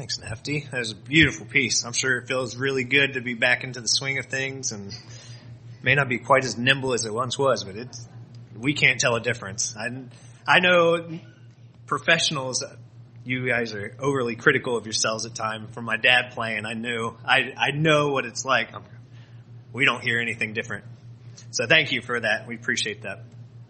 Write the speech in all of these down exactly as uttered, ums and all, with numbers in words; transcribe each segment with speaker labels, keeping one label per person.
Speaker 1: Thanks, Nefty. That was a beautiful piece. I'm sure it feels really good to be back into the swing of things, and may not be quite as nimble as it once was, but it's, we can't tell a difference. I, I know professionals, you guys are overly critical of yourselves at times. From my dad playing, I knew, I, I know what it's like. We don't hear anything different. So thank you for that. We appreciate that.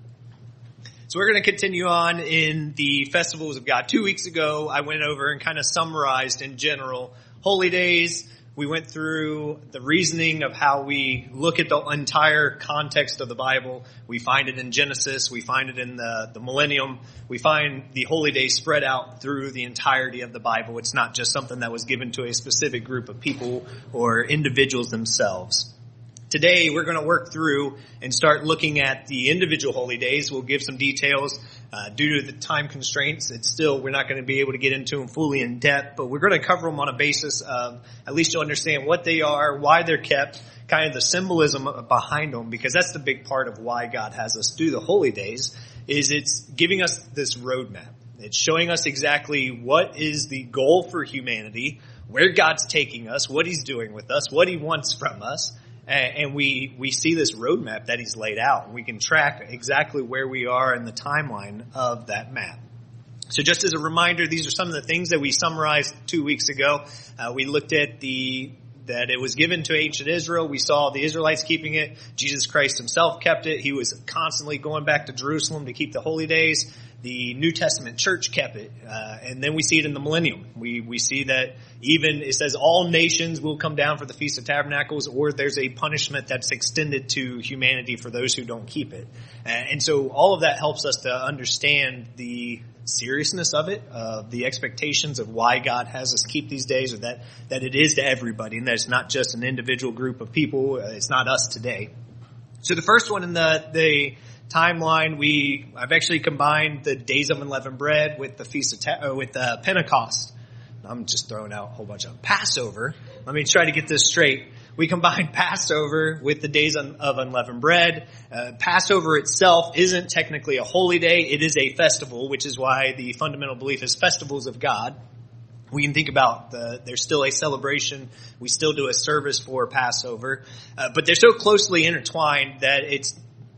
Speaker 1: So we're going to continue on in the festivals of God. Two weeks ago, I went over and kind of summarized in general holy days. We went through the reasoning of how we look at the entire context of the Bible. We find it in Genesis. We find it in the, the millennium. We find the holy days spread out through the entirety of the Bible. It's not just something that was given to a specific group of people or individuals themselves. Today, we're going to work through and start looking at the individual holy days. We'll give some details. Uh, due to the time constraints, it's still, we're not going to be able to get into them fully in depth, but we're going to cover them on a basis of, at least you'll understand what they are, why they're kept, kind of the symbolism behind them, because that's the big part of why God has us do the holy days, is it's giving us this roadmap. It's showing us exactly what is the goal for humanity, where God's taking us, what He's doing with us, what He wants from us. And we, we see this roadmap that He's laid out, and we can track exactly where we are in the timeline of that map. So just as a reminder, these are some of the things that we summarized two weeks ago. Uh, we looked at the, that it was given to ancient Israel. We saw the Israelites keeping it. Jesus Christ Himself kept it. He was constantly going back to Jerusalem to keep the holy days. The New Testament church kept it. Uh, and then we see it in the millennium. We, we see that even it says all nations will come down for the Feast of Tabernacles, or there's a punishment that's extended to humanity for those who don't keep it. Uh, and so all of that helps us to understand the seriousness of it, uh, the expectations of why God has us keep these days, or that, that it is to everybody, and that it's not just an individual group of people. Uh, it's not us today. So the first one in the, the, timeline, we I've actually combined the days of unleavened bread with the feast of Ta- uh, with uh, Pentecost. I'm just throwing out a whole bunch of Passover. Let me try to get this straight. We combined Passover with the days of unleavened bread. Uh, Passover itself isn't technically a holy day; it is a festival, which is why the fundamental belief is festivals of God. We can think about the, there's still a celebration. We still do a service for Passover, uh, but they're so closely intertwined that it's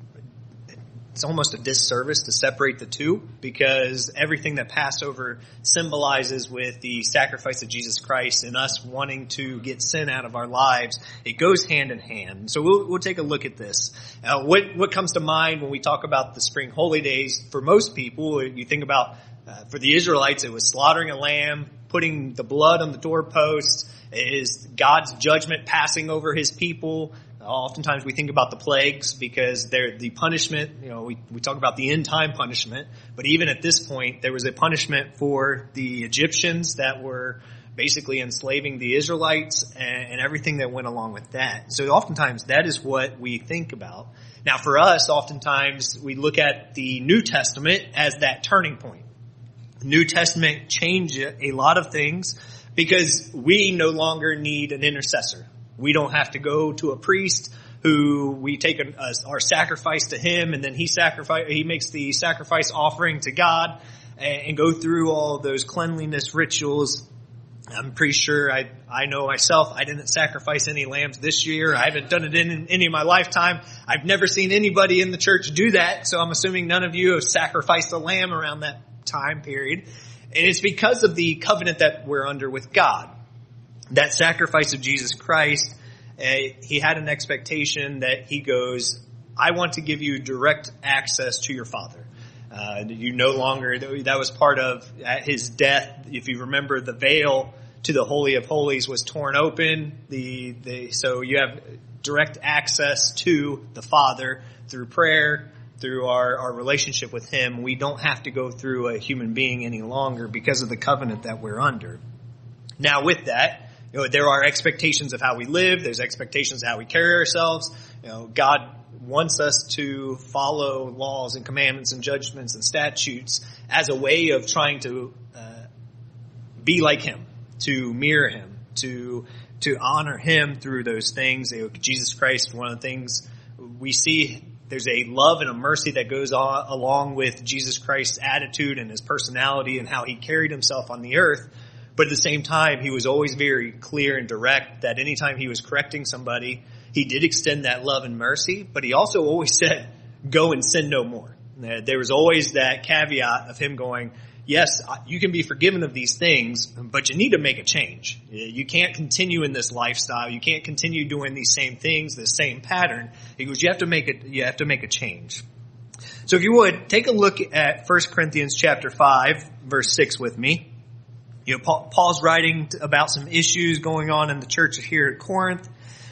Speaker 1: It's almost a disservice to separate the two, because everything that Passover symbolizes with the sacrifice of Jesus Christ and us wanting to get sin out of our lives, it goes hand in hand. So we'll, we'll take a look at this. Uh, what, what comes to mind when we talk about the spring holy days? For most people, you think about, uh, for the Israelites, it was slaughtering a lamb, putting the blood on the doorpost, is God's judgment passing over His people. Oftentimes we think about the plagues because they're the punishment. You know, we, we talk about the end time punishment, but even at this point, there was a punishment for the Egyptians that were basically enslaving the Israelites and, and everything that went along with that. So oftentimes that is what we think about. Now for us, oftentimes we look at the New Testament as that turning point. The New Testament changed a lot of things because we no longer need an intercessor. We don't have to go to a priest who we take a, a, our sacrifice to him, and then he sacrifice he makes the sacrifice offering to God, and, and go through all of those cleanliness rituals. I'm pretty sure I I know myself. I didn't sacrifice any lambs this year. I haven't done it in, in any of my lifetime. I've never seen anybody in the church do that, so I'm assuming none of you have sacrificed a lamb around that time period. And it's because of the covenant that we're under with God. That sacrifice of Jesus Christ, uh, He had an expectation that He goes, I want to give you direct access to your Father. Uh, you no longer, that was part of at His death. If you remember, the veil to the Holy of Holies was torn open. The, the, so you have direct access to the Father through prayer, through our, our relationship with Him. We don't have to go through a human being any longer because of the covenant that we're under. Now with that, you know, there are expectations of how we live. There's expectations of how we carry ourselves. You know, God wants us to follow laws and commandments and judgments and statutes as a way of trying to uh, be like Him, to mirror Him, to to honor Him through those things. You know, Jesus Christ, one of the things we see, there's a love and a mercy that goes on, along with Jesus Christ's attitude and His personality and how He carried Himself on the earth. But at the same time, he was always very clear and direct that anytime he was correcting somebody, he did extend that love and mercy, but he also always said, go and sin no more. There was always that caveat of him going, yes, you can be forgiven of these things, but you need to make a change. You can't continue in this lifestyle. You can't continue doing these same things, the same pattern. He goes, you have to make it, you have to make a change. So if you would, take a look at First Corinthians chapter five, verse six with me. You know, Paul, Paul's writing about some issues going on in the church here at Corinth.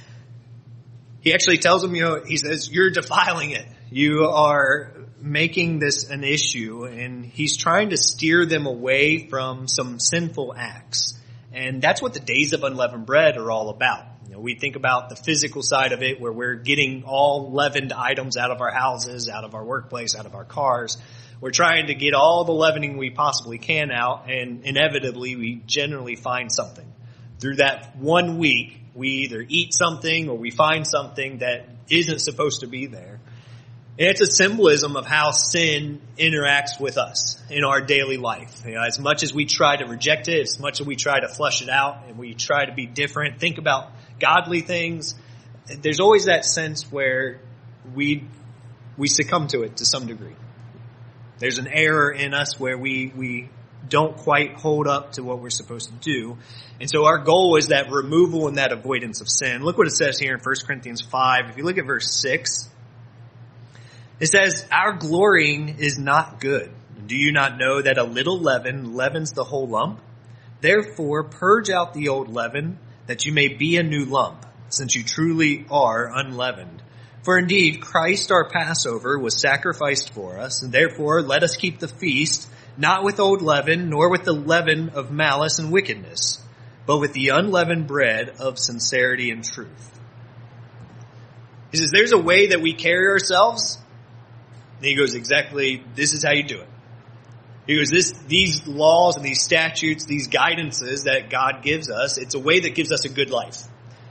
Speaker 1: He actually tells them, you know, he says, you're defiling it. You are making this an issue, and he's trying to steer them away from some sinful acts. And that's what the Days of Unleavened Bread are all about. You know, we think about the physical side of it, where we're getting all leavened items out of our houses, out of our workplace, out of our cars. We're trying to get all the leavening we possibly can out, and inevitably we generally find something. Through that one week, we either eat something or we find something that isn't supposed to be there. And it's a symbolism of how sin interacts with us in our daily life. You know, as much as we try to reject it, as much as we try to flush it out and we try to be different, think about godly things, there's always that sense where we we succumb to it to some degree. There's an error in us where we we don't quite hold up to what we're supposed to do. And so our goal is that removal and that avoidance of sin. Look what it says here in First Corinthians five. If you look at verse six, it says, our glorying is not good. Do you not know that a little leaven leavens the whole lump? Therefore, purge out the old leaven, that you may be a new lump, since you truly are unleavened. For indeed, Christ our Passover was sacrificed for us, and therefore let us keep the feast, not with old leaven, nor with the leaven of malice and wickedness, but with the unleavened bread of sincerity and truth. He says, there's a way that we carry ourselves. And he goes, exactly, this is how you do it. He goes, this, these laws and these statutes, these guidances that God gives us, it's a way that gives us a good life.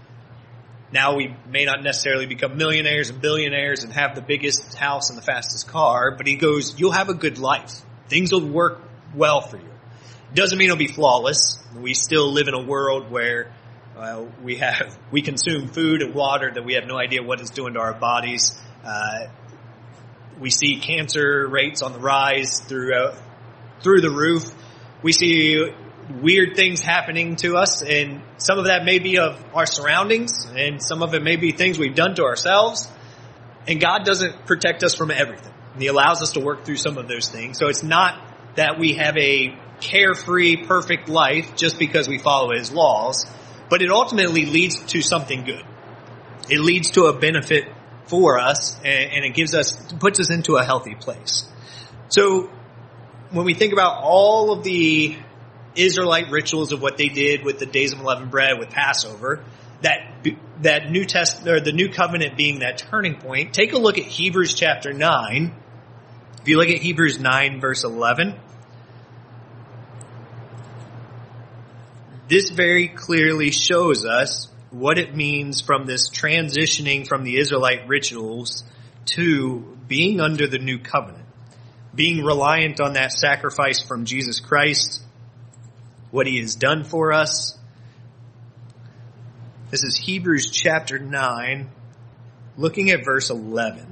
Speaker 1: Now we may not necessarily become millionaires and billionaires and have the biggest house and the fastest car, but he goes, you'll have a good life. Things will work well for you. Doesn't mean it'll be flawless. We still live in a world where uh, we have, we consume food and water that we have no idea what it's doing to our bodies. Uh, We see cancer rates on the rise through, uh, through the roof. We see weird things happening to us, and some of that may be of our surroundings, and some of it may be things we've done to ourselves. And God doesn't protect us from everything. And He allows us to work through some of those things. So it's not that we have a carefree, perfect life just because we follow His laws, but it ultimately leads to something good. It leads to a benefit for us, and it gives us, puts us into a healthy place. So when we think about all of the Israelite rituals of what they did with the Days of Unleavened Bread, with Passover, that that New Test or the New Covenant being that turning point, take a look at Hebrews chapter nine. If you look at Hebrews nine verse eleven, this very clearly shows us what it means from this transitioning from the Israelite rituals to being under the new covenant, being reliant on that sacrifice from Jesus Christ, what He has done for us. This is Hebrews chapter nine, looking at verse eleven.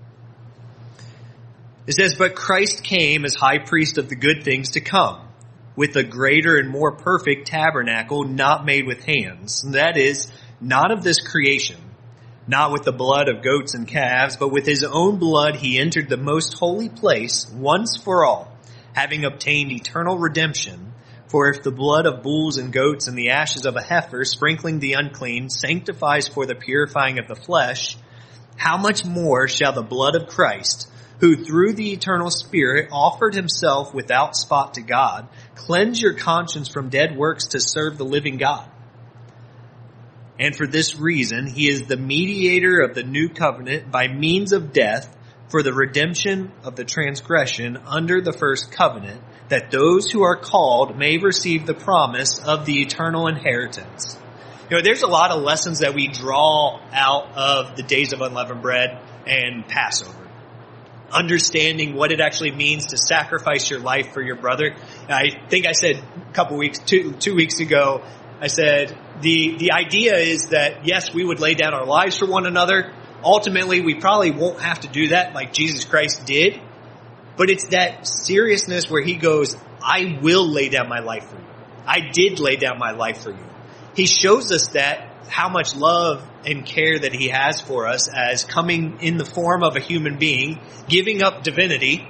Speaker 1: It says, but Christ came as high priest of the good things to come, with a greater and more perfect tabernacle not made with hands. And that is, not of this creation, not with the blood of goats and calves, but with His own blood He entered the most holy place once for all, having obtained eternal redemption. For if the blood of bulls and goats and the ashes of a heifer sprinkling the unclean sanctifies for the purifying of the flesh, how much more shall the blood of Christ, who through the eternal Spirit offered Himself without spot to God, cleanse your conscience from dead works to serve the living God? And for this reason, He is the mediator of the new covenant by means of death for the redemption of the transgression under the first covenant, that those who are called may receive the promise of the eternal inheritance. You know, there's a lot of lessons that we draw out of the Days of Unleavened Bread and Passover. understanding what it actually means to sacrifice your life for your brother. I think I said a couple weeks, two, two weeks ago, I said the, the idea is that yes, we would lay down our lives for one another. Ultimately, we probably won't have to do that like Jesus Christ did, but it's that seriousness where he goes, I will lay down my life for you. I did lay down my life for you. He shows us that how much love and care that he has for us as coming in the form of a human being, giving up divinity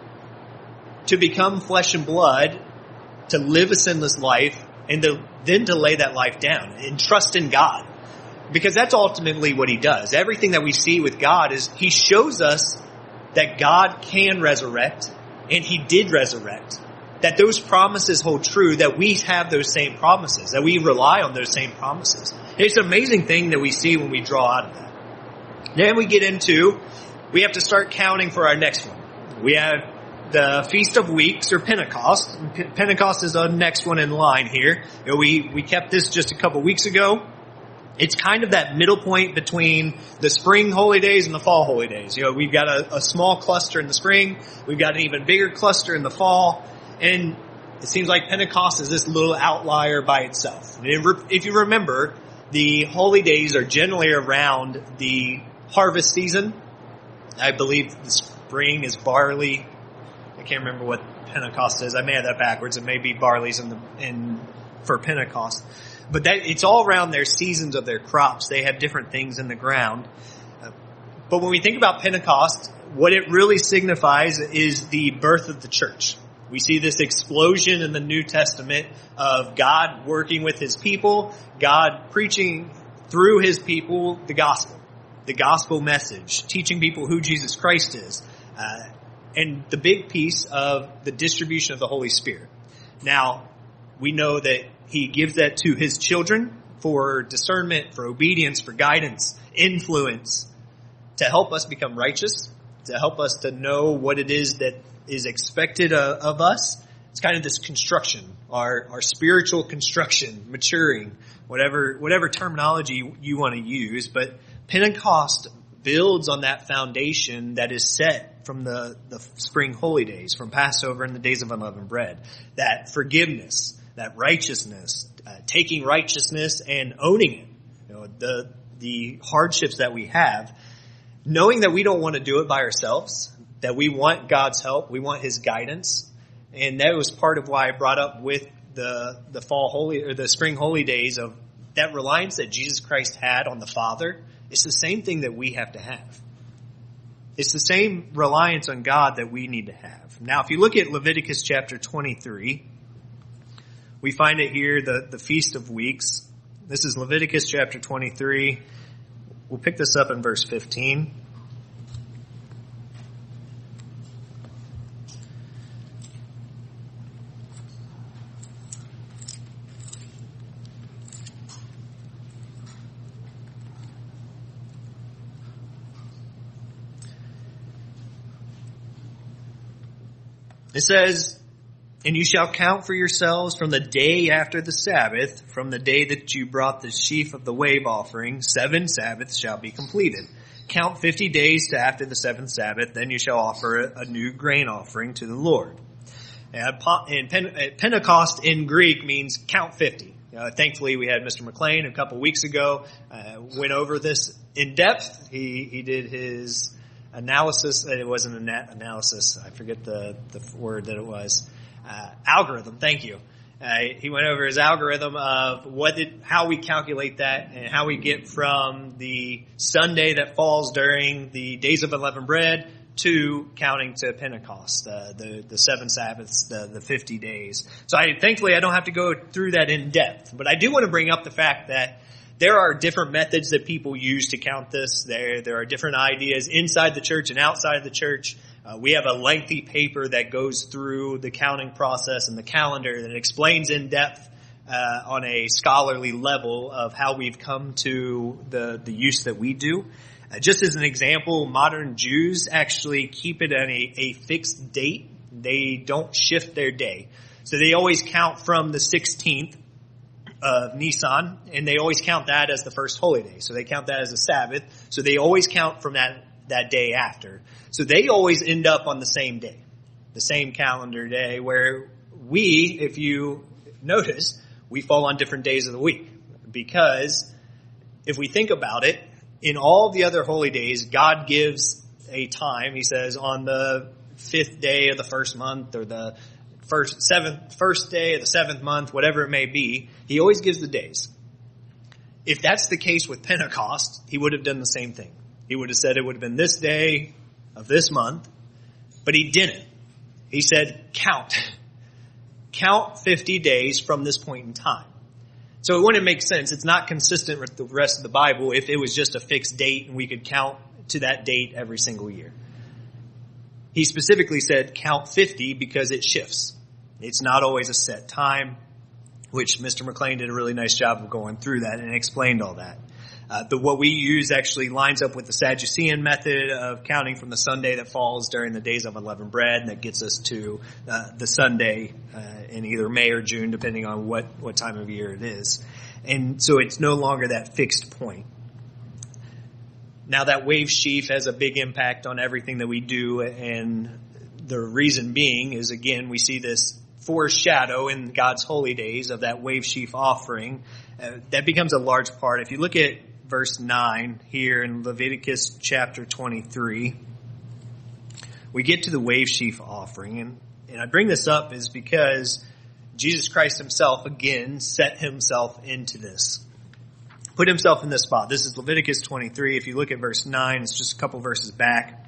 Speaker 1: to become flesh and blood, to live a sinless life, and to, then to lay that life down and trust in God. Because that's ultimately what he does. Everything that we see with God is he shows us that God can resurrect, and he did resurrect. That those promises hold true, that we have those same promises, that we rely on those same promises. It's an amazing thing that we see when we draw out of that. Then we get into, we have to start counting for our next one. We have the Feast of Weeks, or Pentecost. P- Pentecost is the next one in line here. You know, we, we kept this just a couple weeks ago. It's kind of that middle point between the spring holy days and the fall holy days. You know, we've got a, a small cluster in the spring. We've got an even bigger cluster in the fall. And it seems like Pentecost is this little outlier by itself. If you remember, the holy days are generally around the harvest season. I believe the spring is barley. I can't remember what Pentecost is. I may have that backwards. It may be barley's in the, in, for Pentecost. But that, it's all around their seasons of their crops. They have different things in the ground. Uh, but when we think about Pentecost, what it really signifies is the birth of the church. We see this explosion in the New Testament of God working with his people, God preaching through his people the gospel, the gospel message, teaching people who Jesus Christ is, uh, and the big piece of the distribution of the Holy Spirit. Now, we know that he gives that to his children for discernment, for obedience, for guidance, influence, to help us become righteous, to help us to know what it is that is expected uh, of us. It's kind of this construction, our our spiritual construction, maturing, whatever whatever terminology you, you want to use. But Pentecost builds on that foundation that is set from the, the spring holy days, from Passover and the days of unleavened bread. That forgiveness, that righteousness, uh, taking righteousness and owning it. You know, the the hardships that we have, knowing that we don't want to do it by ourselves, that we want God's help, we want his guidance. And that was part of why I brought up with the the fall holy or the spring holy days of that reliance that Jesus Christ had on the Father. It's the same thing that we have to have. It's the same reliance on God that we need to have. Now, if you look at Leviticus chapter twenty-three, we find it here, the, the Feast of Weeks. This is Leviticus chapter twenty-three. We'll pick this up in verse fifteen. It says, and you shall count for yourselves from the day after the Sabbath, from the day that you brought the sheaf of the wave offering, seven Sabbaths shall be completed. Count fifty days to after the seventh Sabbath, then you shall offer a new grain offering to the Lord. And Pentecost in Greek means count fifty. Uh, thankfully, we had Mister McLean a couple weeks ago, uh, went over this in depth. He, he did his analysis. It wasn't an analysis. I forget the, the word that it was. Uh, algorithm. Thank you. Uh, he went over his algorithm of what did, how we calculate that and how we get from the Sunday that falls during the days of unleavened bread to counting to Pentecost, uh, the, the seven Sabbaths, the, the fifty days. So I, thankfully I don't have to go through that in depth, but I do want to bring up the fact that there are different methods that people use to count this. There, there are different ideas inside the church and outside of the church. Uh, we have a lengthy paper that goes through the counting process and the calendar that explains in depth uh, on a scholarly level of how we've come to the, the use that we do. Uh, just as an example, modern Jews actually keep it on a, a fixed date. They don't shift their day. So they always count from the sixteenth of Nisan, and they always count that as the first holy day. So they count that as a Sabbath. So they always count from that that day after. So they always end up on the same day, the same calendar day, where we, if you notice, we fall on different days of the week. Because if we think about it, in all the other holy days, God gives a time. He says on the fifth day of the first month, or the first seventh, first day of the seventh month, whatever it may be, he always gives the days. If that's the case with Pentecost, he would have done the same thing. He would have said it would have been this day of this month, but he didn't. He said, count. Count fifty days from this point in time. So it wouldn't make sense. It's not consistent with the rest of the Bible if it was just a fixed date and we could count to that date every single year. He specifically said count fifty because it shifts. It's not always a set time, which Mister McLean did a really nice job of going through that and explained all that. Uh, the, what we use actually lines up with the Sadducean method of counting from the Sunday that falls during the days of unleavened bread, and that gets us to uh, the Sunday uh, in either May or June, depending on what, what time of year it is. And so it's no longer that fixed point. Now that wave sheaf has a big impact on everything that we do, and the reason being is, again, we see this foreshadow in God's holy days of that wave sheaf offering. Uh, that becomes a large part. If you look at verse nine here in Leviticus chapter twenty-three, we get to the wave sheaf offering. And, and I bring this up is because Jesus Christ himself, again, set himself into this. Put himself in this spot. This is Leviticus twenty-three. If you look at verse nine, it's just a couple verses back.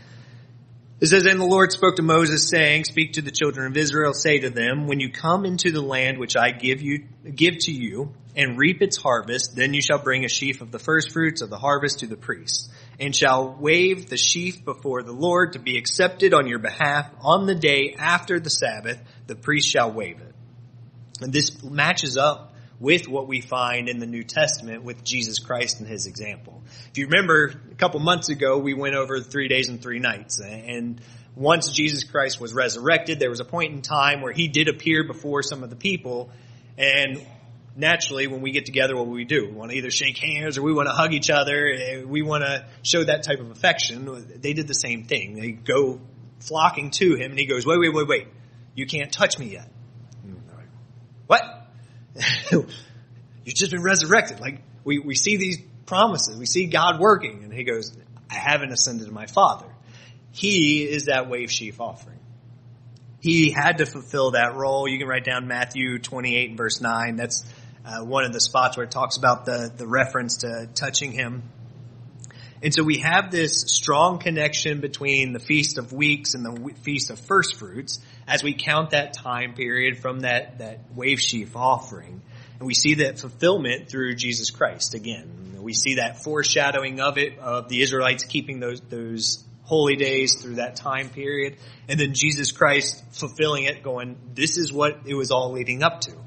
Speaker 1: It says, "And the Lord spoke to Moses, saying, Speak to the children of Israel, say to them, When you come into the land which I give you, give to you, and reap its harvest, then you shall bring a sheaf of the first fruits of the harvest to the priest, and shall wave the sheaf before the Lord to be accepted on your behalf. On the day after the Sabbath, the priest shall wave it." And this matches up with what we find in the New Testament with Jesus Christ and his example. If you remember, a couple months ago, we went over three days and three nights. And once Jesus Christ was resurrected, there was a point in time where he did appear before some of the people. And naturally, when we get together, what do we do? We want to either shake hands or we want to hug each other. We want to show that type of affection. They did the same thing. They go flocking to him, and he goes, wait, wait, wait, wait. You can't touch me yet. What? You've just been resurrected. Like, we, we see these promises. We see God working. And he goes, I haven't ascended to my Father. He is that wave sheaf offering. He had to fulfill that role. You can write down Matthew twenty-eight and verse nine. That's uh, one of the spots where it talks about the, the reference to touching him. And so we have this strong connection between the Feast of Weeks and the Feast of First Fruits as we count that time period from that, that wave sheaf offering. And we see that fulfillment through Jesus Christ again. We see that foreshadowing of it, of the Israelites keeping those, those holy days through that time period. And then Jesus Christ fulfilling it, going, this is what it was all leading up to.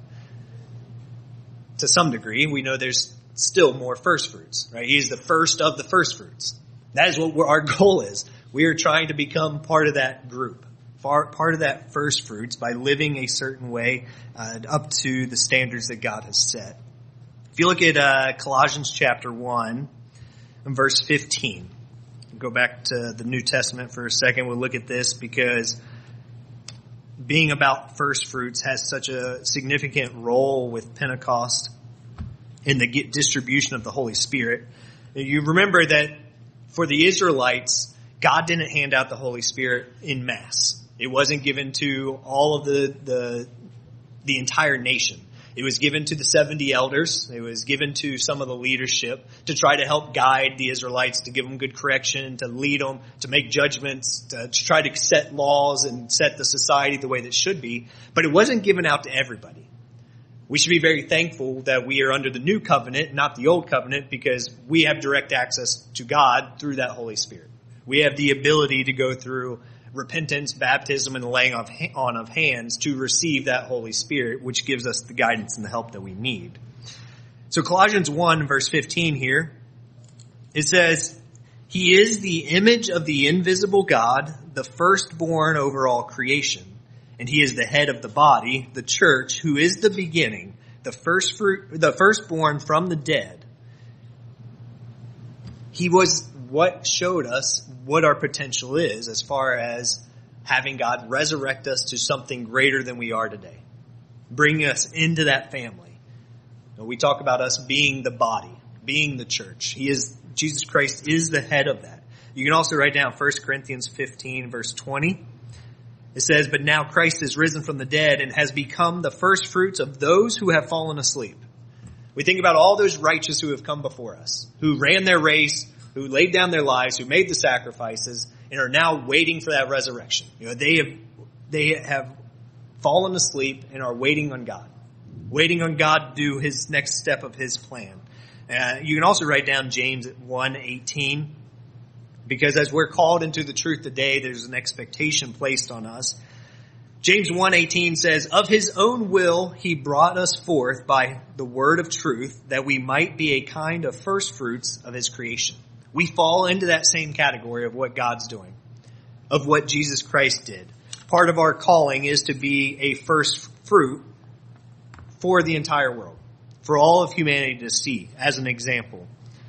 Speaker 1: To some degree, we know there's still more first fruits, right? He is the first of the first fruits. That is what our goal is. We are trying to become part of that group, part of that first fruits by living a certain way uh, up to the standards that God has set. If you look at uh, Colossians chapter one and verse fifteen, go back to the New Testament for a second. We'll look at this because being about first fruits has such a significant role with Pentecost in the distribution of the Holy Spirit. You remember that for the Israelites, God didn't hand out the Holy Spirit in mass. It wasn't given to all of the, the, the entire nation. It was given to the seventy elders. It was given to some of the leadership to try to help guide the Israelites, to give them good correction, to lead them, to make judgments, to, to try to set laws and set the society the way that should be. But it wasn't given out to everybody. We should be very thankful that we are under the new covenant, not the old covenant, because we have direct access to God through that Holy Spirit. We have the ability to go through repentance, baptism, and the laying on of hands to receive that Holy Spirit, which gives us the guidance and the help that we need. So Colossians one, verse fifteen here, it says, He is the image of the invisible God, the firstborn over all creation. And he is the head of the body, the church, who is the beginning, the first fruit, the firstborn from the dead. He was what showed us what our potential is as far as having God resurrect us to something greater than we are today, bringing us into that family. We talk about us being the body, being the church. He is, Jesus Christ is the head of that. You can also write down First Corinthians fifteen verse twenty. It says, but now Christ is risen from the dead and has become the first fruits of those who have fallen asleep. We think about all those righteous who have come before us, who ran their race, who laid down their lives, who made the sacrifices, and are now waiting for that resurrection. You know, they have, they have fallen asleep and are waiting on God, waiting on God to do his next step of his plan. Uh, you can also write down James one eighteen. Because as we're called into the truth today, there's an expectation placed on us. James one eighteen says, of his own will he brought us forth by the word of truth, that we might be a kind of first fruits of his creation. We fall into that same category of what God's doing, of what Jesus Christ did. Part of our calling is to be a first fruit for the entire world, for all of humanity to see as an example.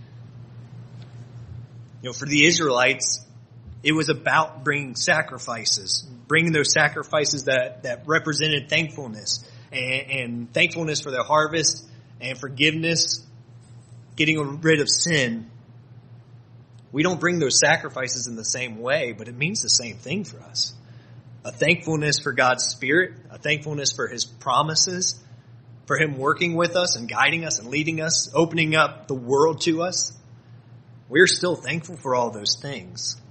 Speaker 1: You know, for the Israelites, it was about bringing sacrifices, bringing those sacrifices that, that represented thankfulness and, and thankfulness for their harvest and forgiveness, getting rid of sin. We don't bring those sacrifices in the same way, but it means the same thing for us. A thankfulness for God's Spirit, a thankfulness for his promises, for him working with us and guiding us and leading us, opening up the world to us. We're still thankful for all those things.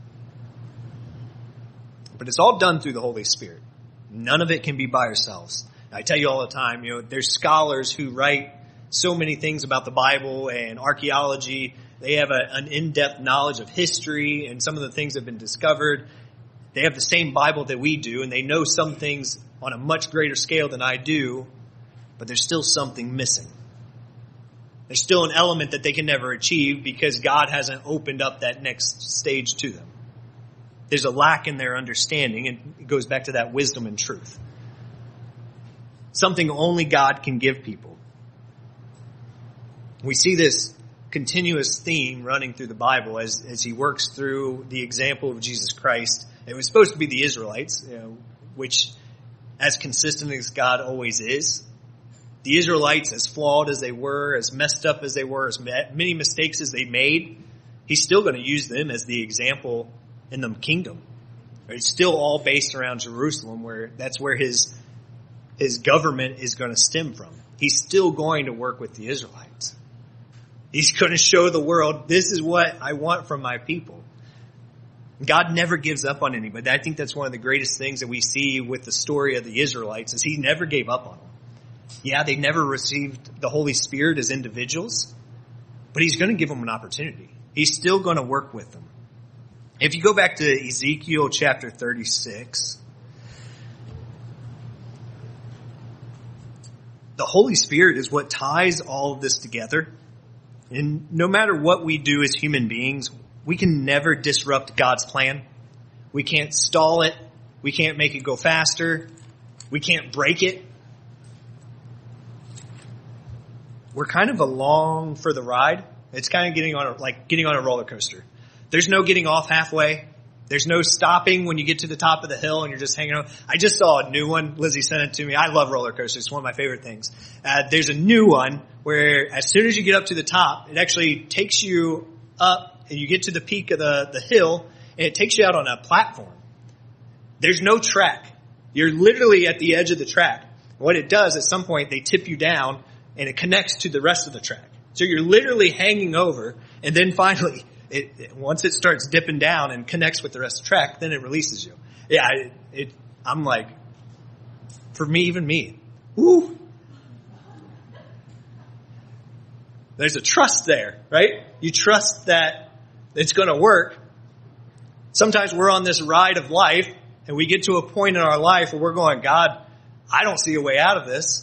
Speaker 1: But it's all done through the Holy Spirit. None of it can be by ourselves. I tell you all the time, you know, there's scholars who write so many things about the Bible and archaeology. They have a, an in-depth knowledge of history and some of the things that have been discovered. They have the same Bible that we do, and they know some things on a much greater scale than I do, but there's still something missing. There's still an element that they can never achieve because God hasn't opened up that next stage to them. There's a lack in their understanding, and it goes back to that wisdom and truth. Something only God can give people. We see this continuous theme running through the Bible as, as he works through the example of Jesus Christ. It was supposed to be the Israelites, you know, which as consistent as God always is. The Israelites, as flawed as they were, as messed up as they were, as many mistakes as they made, he's still going to use them as the example in the kingdom. It's still all based around Jerusalem, where that's where his his government is going to stem from. He's still going to work with the Israelites. He's going to show the world, this is what I want from my people. God never gives up on anybody. I think that's one of the greatest things that we see with the story of the Israelites, is he never gave up on them. Yeah, they never received the Holy Spirit as individuals, but he's going to give them an opportunity. He's still going to work with them. If you go back to Ezekiel chapter thirty-six, the Holy Spirit is what ties all of this together. And no matter what we do as human beings, we can never disrupt God's plan. We can't stall it. We can't make it go faster. We can't break it. We're kind of along for the ride. It's kind of getting on a, like getting on a roller coaster. There's no getting off halfway. There's no stopping when you get to the top of the hill and you're just hanging out. I just saw a new one. Lizzie sent it to me. I love roller coasters. It's one of my favorite things. Uh, there's a new one where as soon as you get up to the top, it actually takes you up and you get to the peak of the, the hill and it takes you out on a platform. There's no track. You're literally at the edge of the track. What it does, at some point, they tip you down and it connects to the rest of the track. So you're literally hanging over, and then finally, it, it, once it starts dipping down and connects with the rest of the track, then it releases you. Yeah, it, it, I'm like, for me, even me, woo. There's a trust there, right? You trust that it's going to work. Sometimes we're on this ride of life, and we get to a point in our life where we're going, God, I don't see a way out of this.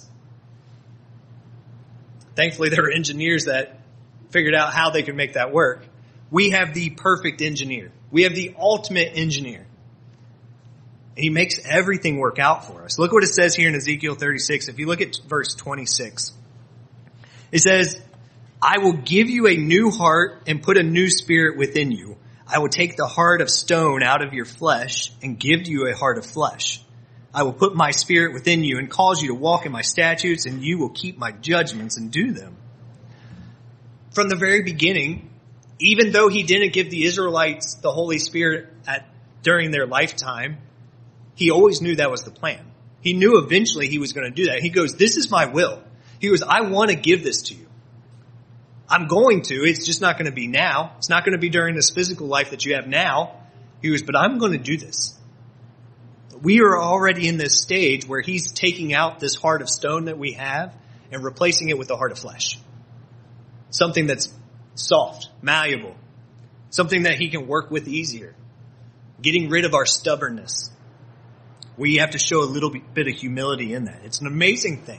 Speaker 1: Thankfully, there were engineers that figured out how they could make that work. We have the perfect engineer. We have the ultimate engineer. He makes everything work out for us. Look what it says here in Ezekiel thirty-six. If you look at verse twenty-six, it says, I will give you a new heart and put a new spirit within you. I will take the heart of stone out of your flesh and give you a heart of flesh. I will put my spirit within you and cause you to walk in my statutes, and you will keep my judgments and do them. From the very beginning, even though he didn't give the Israelites the Holy Spirit at, during their lifetime, he always knew that was the plan. He knew eventually he was going to do that. He goes, this is my will. He goes, I want to give this to you. I'm going to. It's just not going to be now. It's not going to be during this physical life that you have now. He goes, but I'm going to do this. We are already in this stage where he's taking out this heart of stone that we have and replacing it with a heart of flesh. Something that's soft, malleable. Something that he can work with easier. Getting rid of our stubbornness. We have to show a little bit of humility in that. It's an amazing thing.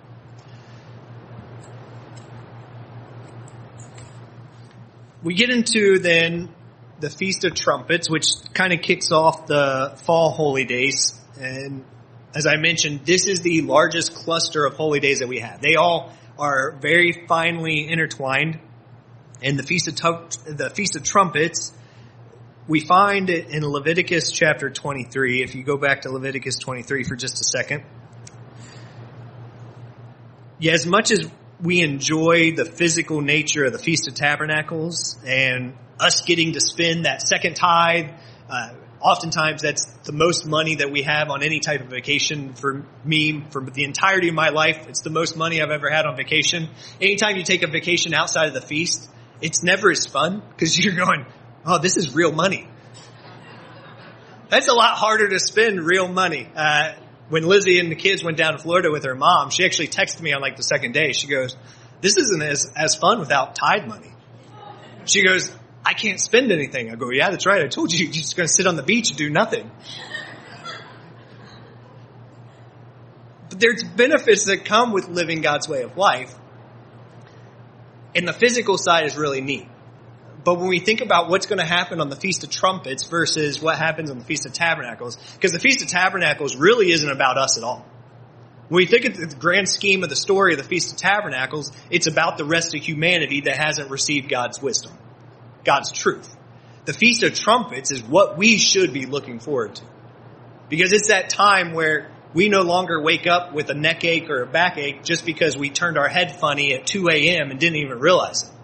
Speaker 1: We get into then the Feast of Trumpets, which kind of kicks off the fall holy days. And as I mentioned, this is the largest cluster of holy days that we have. They all are very finely intertwined. And the Feast of, tu- the Feast of Trumpets, we find it in Leviticus chapter twenty-three. If you go back to Leviticus twenty-three for just a second. Yeah, as much as we enjoy the physical nature of the Feast of Tabernacles and us getting to spend that second tithe, uh, oftentimes that's the most money that we have on any type of vacation. For me, for the entirety of my life, it's the most money I've ever had on vacation. Anytime you take a vacation outside of the feast, it's never as fun because you're going, oh, this is real money. That's a lot harder to spend real money. Uh, when Lizzie and the kids went down to Florida with her mom, she actually texted me on like the second day. She goes, this isn't as, as fun without tithe money. She goes, I can't spend anything. I go, yeah, that's right. I told you, you're just going to sit on the beach and do nothing. But there's benefits that come with living God's way of life. And the physical side is really neat. But when we think about what's going to happen on the Feast of Trumpets versus what happens on the Feast of Tabernacles, because the Feast of Tabernacles really isn't about us at all. When we think of the grand scheme of the story of the Feast of Tabernacles, it's about the rest of humanity that hasn't received God's wisdom, God's truth. The Feast of Trumpets is what we should be looking forward to. Because it's that time where we no longer wake up with a neck ache or a back ache just because we turned our head funny at two a.m. and didn't even realize it.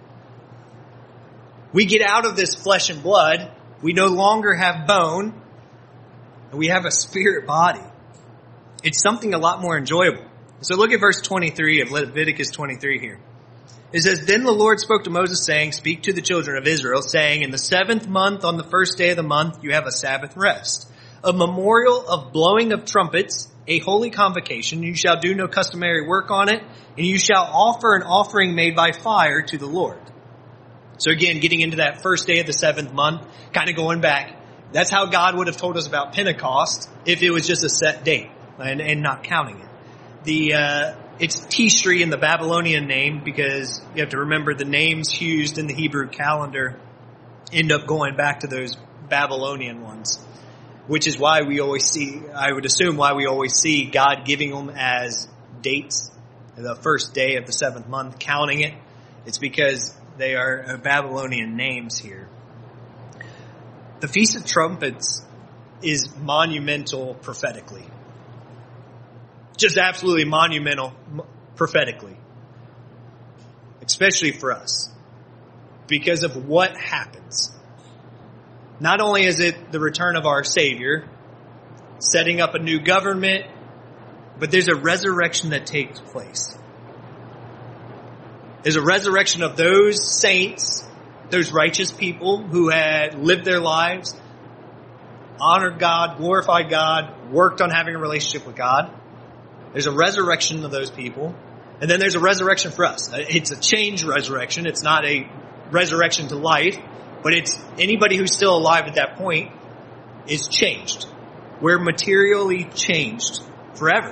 Speaker 1: We get out of this flesh and blood. We no longer have bone. And we have a spirit body. It's something a lot more enjoyable. So look at verse twenty-three of Leviticus twenty-three here. It says, Then the Lord spoke to Moses, saying, Speak to the children of Israel, saying, In the seventh month, on the first day of the month, you have a Sabbath rest, a memorial of blowing of trumpets, a holy convocation. You shall do no customary work on it, and you shall offer an offering made by fire to the Lord. So again, getting into that first day of the seventh month, kind of going back. That's how God would have told us about Pentecost if it was just a set date and, and not counting it. The uh, it's Tishri in the Babylonian name because you have to remember the names used in the Hebrew calendar end up going back to those Babylonian ones, which is why we always see, I would assume why we always see God giving them as dates, the first day of the seventh month, counting it. It's because they are Babylonian names here. The Feast of Trumpets is monumental prophetically. Just absolutely monumental prophetically. Especially for us. Because of what happens. Not only is it the return of our Savior, setting up a new government, but there's a resurrection that takes place. There's a resurrection of those saints, those righteous people who had lived their lives, honored God, glorified God, worked on having a relationship with God. There's a resurrection of those people. And then there's a resurrection for us. It's a change resurrection. It's not a resurrection to life, but it's anybody who's still alive at that point is changed. We're materially changed forever.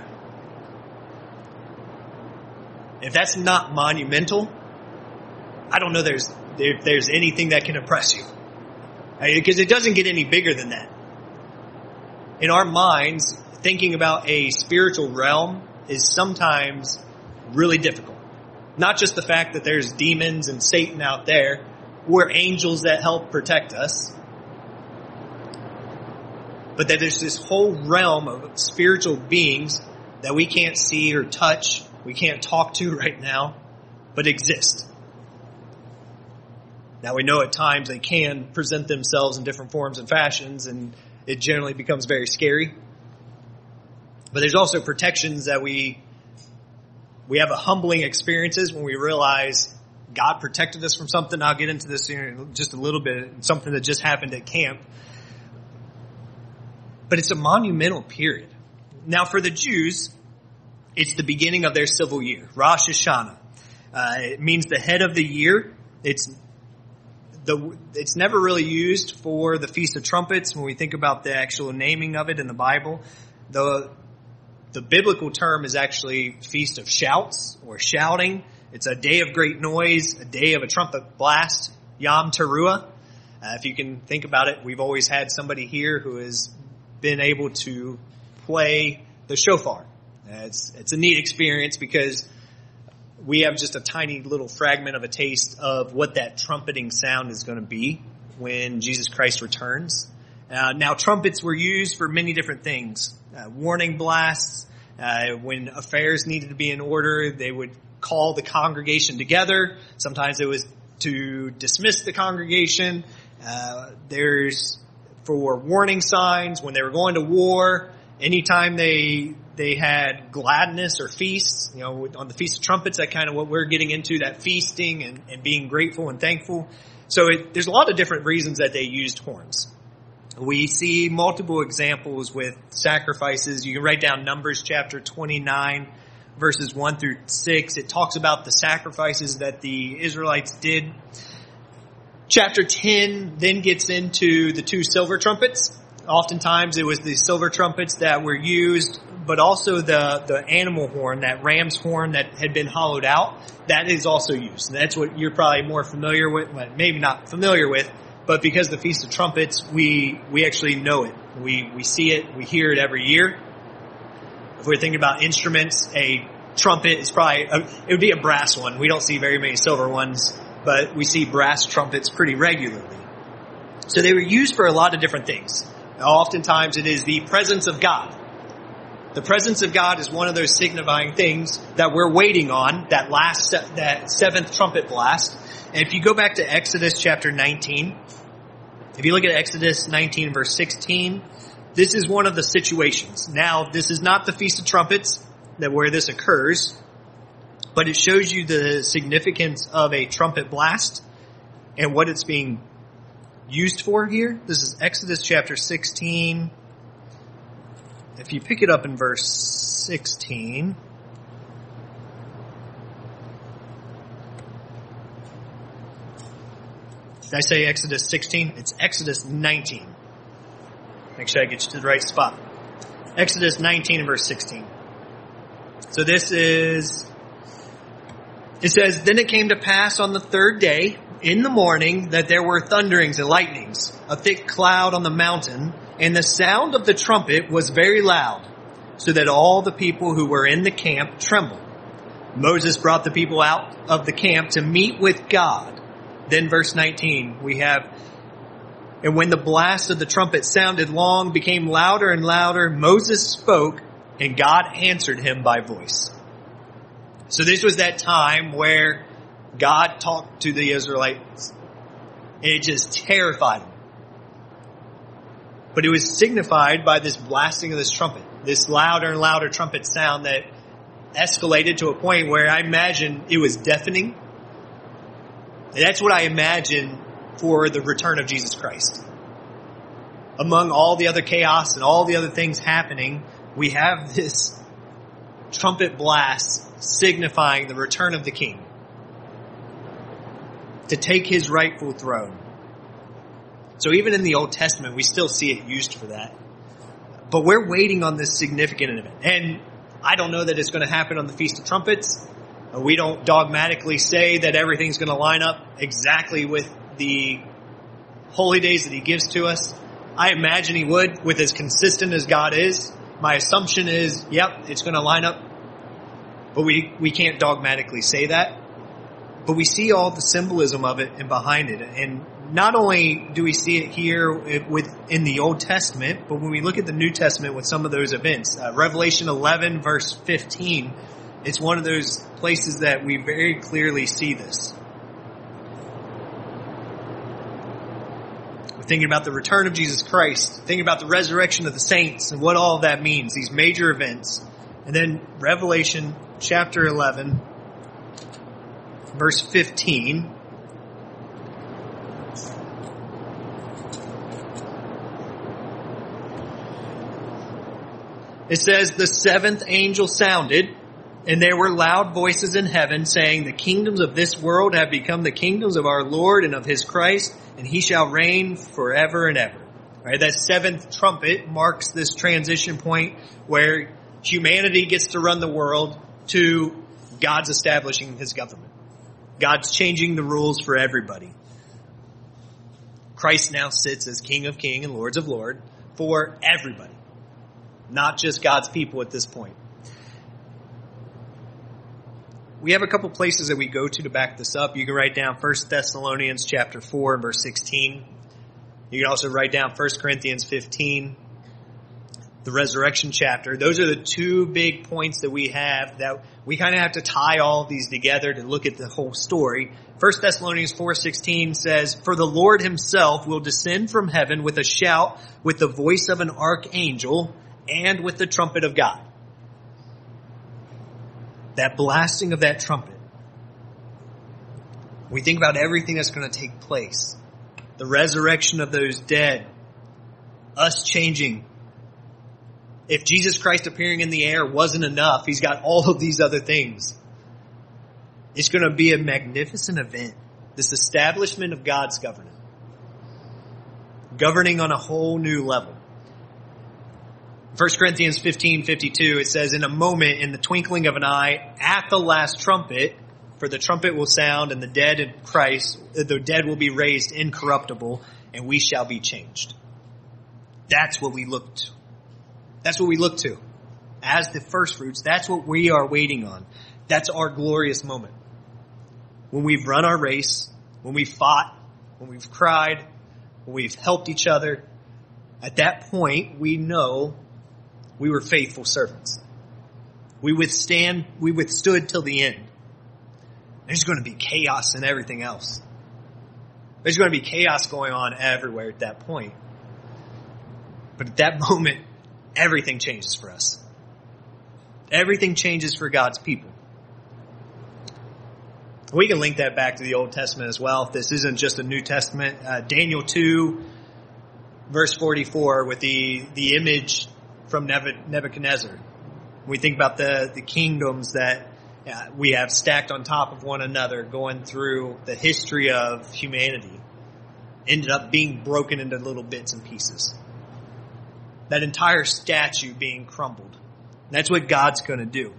Speaker 1: If that's not monumental, I don't know there's if there's anything that can impress you. Because it doesn't get any bigger than that. In our minds, thinking about a spiritual realm is sometimes really difficult. Not just the fact that there's demons and Satan out there. We're angels that help protect us. But that there's this whole realm of spiritual beings that we can't see or touch, we can't talk to right now, but exist. Now we know at times they can present themselves in different forms and fashions, and it generally becomes very scary. But there's also protections that we we have a humbling experiences when we realize God protected us from something. I'll get into this in just a little bit, something that just happened at camp. But it's a monumental period. Now for the Jews, it's the beginning of their civil year, Rosh Hashanah. Uh, it means the head of the year. It's the it's never really used for the Feast of Trumpets when we think about the actual naming of it in the Bible. The the biblical term is actually Feast of Shouts or shouting. It's a day of great noise, a day of a trumpet blast, Yom Teruah. Uh, if you can think about it, we've always had somebody here who has been able to play the shofar. Uh, it's it's a neat experience because we have just a tiny little fragment of a taste of what that trumpeting sound is going to be when Jesus Christ returns. Uh, now, trumpets were used for many different things. Uh, warning blasts. Uh, when affairs needed to be in order, they would call the congregation together. Sometimes it was to dismiss the congregation. Uh, there's for warning signs when they were going to war. Anytime they they had gladness or feasts, you know, on the Feast of Trumpets, that kind of what we're getting into, that feasting and, and being grateful and thankful. So it, there's a lot of different reasons that they used horns. We see multiple examples with sacrifices. You can write down Numbers chapter twenty-nine, verses one through six. It talks about the sacrifices that the Israelites did. Chapter ten then gets into the two silver trumpets. Oftentimes it was the silver trumpets that were used, but also the, the animal horn, that ram's horn that had been hollowed out, that is also used. And that's what you're probably more familiar with, well, maybe not familiar with, but because the Feast of Trumpets, we we actually know it. We we see it, we hear it every year. If we're thinking about instruments, a trumpet is probably, a, it would be a brass one. We don't see very many silver ones, but we see brass trumpets pretty regularly. So they were used for a lot of different things. Now, oftentimes it is the presence of God. The presence of God is one of those signifying things that we're waiting on, that last, that seventh trumpet blast. And if you go back to Exodus chapter nineteen, if you look at Exodus nineteen verse sixteen, this is one of the situations. Now, this is not the Feast of Trumpets that where this occurs, but it shows you the significance of a trumpet blast and what it's being used for here. This is Exodus chapter sixteen. If you pick it up in verse sixteen, did I say Exodus sixteen? It's Exodus nineteen. Make sure I get you to the right spot. Exodus nineteen and verse sixteen. So this is, it says, "Then it came to pass on the third day in the morning that there were thunderings and lightnings, a thick cloud on the mountain, and the sound of the trumpet was very loud, so that all the people who were in the camp trembled. Moses brought the people out of the camp to meet with God." Then verse nineteen, we have, "And when the blast of the trumpet sounded long, became louder and louder, Moses spoke, and God answered him by voice." So this was that time where God talked to the Israelites, and it just terrified them. But it was signified by this blasting of this trumpet, this louder and louder trumpet sound that escalated to a point where I imagine it was deafening. And that's what I imagine for the return of Jesus Christ. Among all the other chaos and all the other things happening, we have this trumpet blast signifying the return of the King to take his rightful throne. So even in the Old Testament, we still see it used for that. But we're waiting on this significant event. And I don't know that it's going to happen on the Feast of Trumpets. We don't dogmatically say that everything's going to line up exactly with the holy days that he gives to us. I imagine he would, with as consistent as God is. My assumption is, yep, it's going to line up. But we, we can't dogmatically say that. But we see all the symbolism of it and behind it. And not only do we see it here with in the Old Testament, but when we look at the New Testament with some of those events, uh, Revelation eleven verse fifteen, it's one of those places that we very clearly see this. We're thinking about the return of Jesus Christ, thinking about the resurrection of the saints and what all of that means, these major events. And then Revelation chapter eleven, verse fifteen. It says, the seventh angel sounded, and there were loud voices in heaven saying, the kingdoms of this world have become the kingdoms of our Lord and of his Christ, and he shall reign forever and ever. All right, that seventh trumpet marks this transition point where humanity gets to run the world to God's establishing his government. God's changing the rules for everybody. Christ now sits as King of Kings and Lords of Lords for everybody. Not just God's people at this point. We have a couple places that we go to to back this up. You can write down First Thessalonians chapter four and verse sixteen. You can also write down First Corinthians fifteen, the resurrection chapter. Those are the two big points that we have that we kind of have to tie all of these together to look at the whole story. First Thessalonians four sixteen says, for the Lord himself will descend from heaven with a shout, with the voice of an archangel, and with the trumpet of God. That blasting of that trumpet. We think about everything that's going to take place. The resurrection of those dead. Us changing. If Jesus Christ appearing in the air wasn't enough, he's got all of these other things. It's going to be a magnificent event. This establishment of God's government. Governing on a whole new level. First Corinthians fifteen fifty-two, it says, in a moment, in the twinkling of an eye, at the last trumpet, for the trumpet will sound, and the dead in Christ, the dead will be raised incorruptible, and we shall be changed. That's what we look to. That's what we look to. As the first fruits, that's what we are waiting on. That's our glorious moment. When we've run our race, when we've fought, when we've cried, when we've helped each other, at that point, we know we were faithful servants. We withstand, we withstood till the end. There's going to be chaos and everything else. There's going to be chaos going on everywhere at that point. But at that moment, everything changes for us. Everything changes for God's people. We can link that back to the Old Testament as well. If this isn't just a New Testament. Uh, Daniel two, verse forty-four, with the, the image from Nebuchadnezzar. We think about the, the kingdoms that uh, we have stacked on top of one another going through the history of humanity. Ended up being broken into little bits and pieces. That entire statue being crumbled. That's what God's going to do.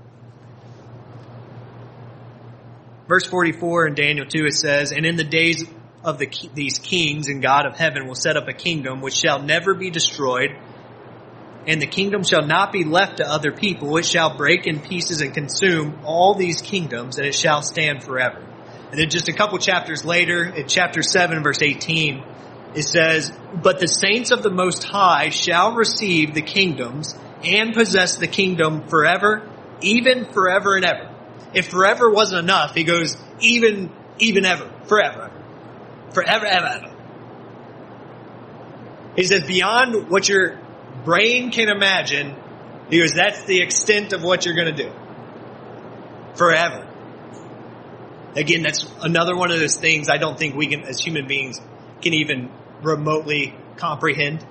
Speaker 1: Verse forty-four in Daniel two, it says, and in the days of the, these kings, and God of heaven will set up a kingdom which shall never be destroyed, and the kingdom shall not be left to other people. It shall break in pieces and consume all these kingdoms, and it shall stand forever. And then just a couple chapters later, in chapter seven, verse eighteen, it says, but the saints of the Most High shall receive the kingdoms and possess the kingdom forever, even forever and ever. If forever wasn't enough, he goes, even, even ever, forever, forever, ever, ever. He says, beyond what your brain can imagine, he goes, that's the extent of what you're going to do. Forever. Again, that's another one of those things I don't think we can, as human beings, can even remotely comprehend.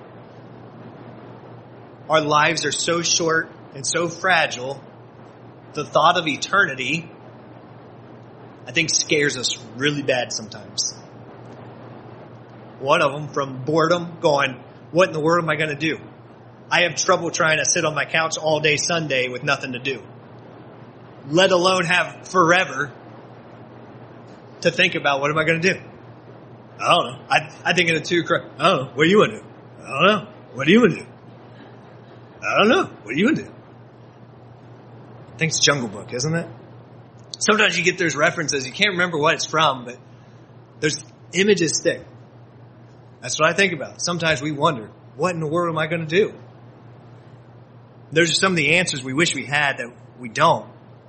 Speaker 1: Our lives are so short and so fragile. The thought of eternity, I think, scares us really bad sometimes. One of them from boredom, going, what in the world am I going to do? I have trouble trying to sit on my couch all day Sunday with nothing to do. Let alone have forever to think about, what am I going to do? I don't know. I, I think of the two, I don't know. What do you want to do? I don't know. What do you want to do? I don't know. What do you want to do? I think it's Jungle Book, isn't it? Sometimes you get those references, you can't remember what it's from, but those images stick. That's what I think about. Sometimes we wonder, what in the world am I going to do? Those are some of the answers we wish we had that we don't.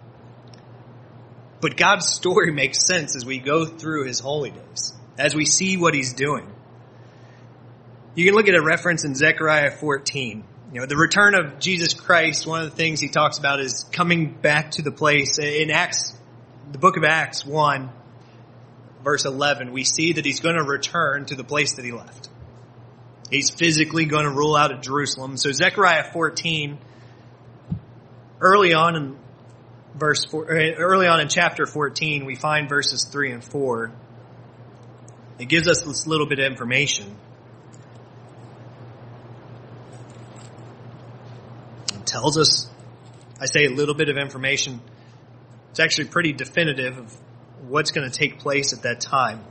Speaker 1: But God's story makes sense as we go through his holy days, as we see what he's doing. You can look at a reference in Zechariah fourteen. You know, the return of Jesus Christ, one of the things he talks about is coming back to the place. In Acts, the book of Acts one, verse eleven, we see that he's going to return to the place that he left. He's physically going to rule out of Jerusalem. So Zechariah fourteen, early on in verse four, early on in chapter fourteen, we find verses three and four. It gives us this little bit of information. It tells us, I say a little bit of information. It's actually pretty definitive of what's going to take place at that time.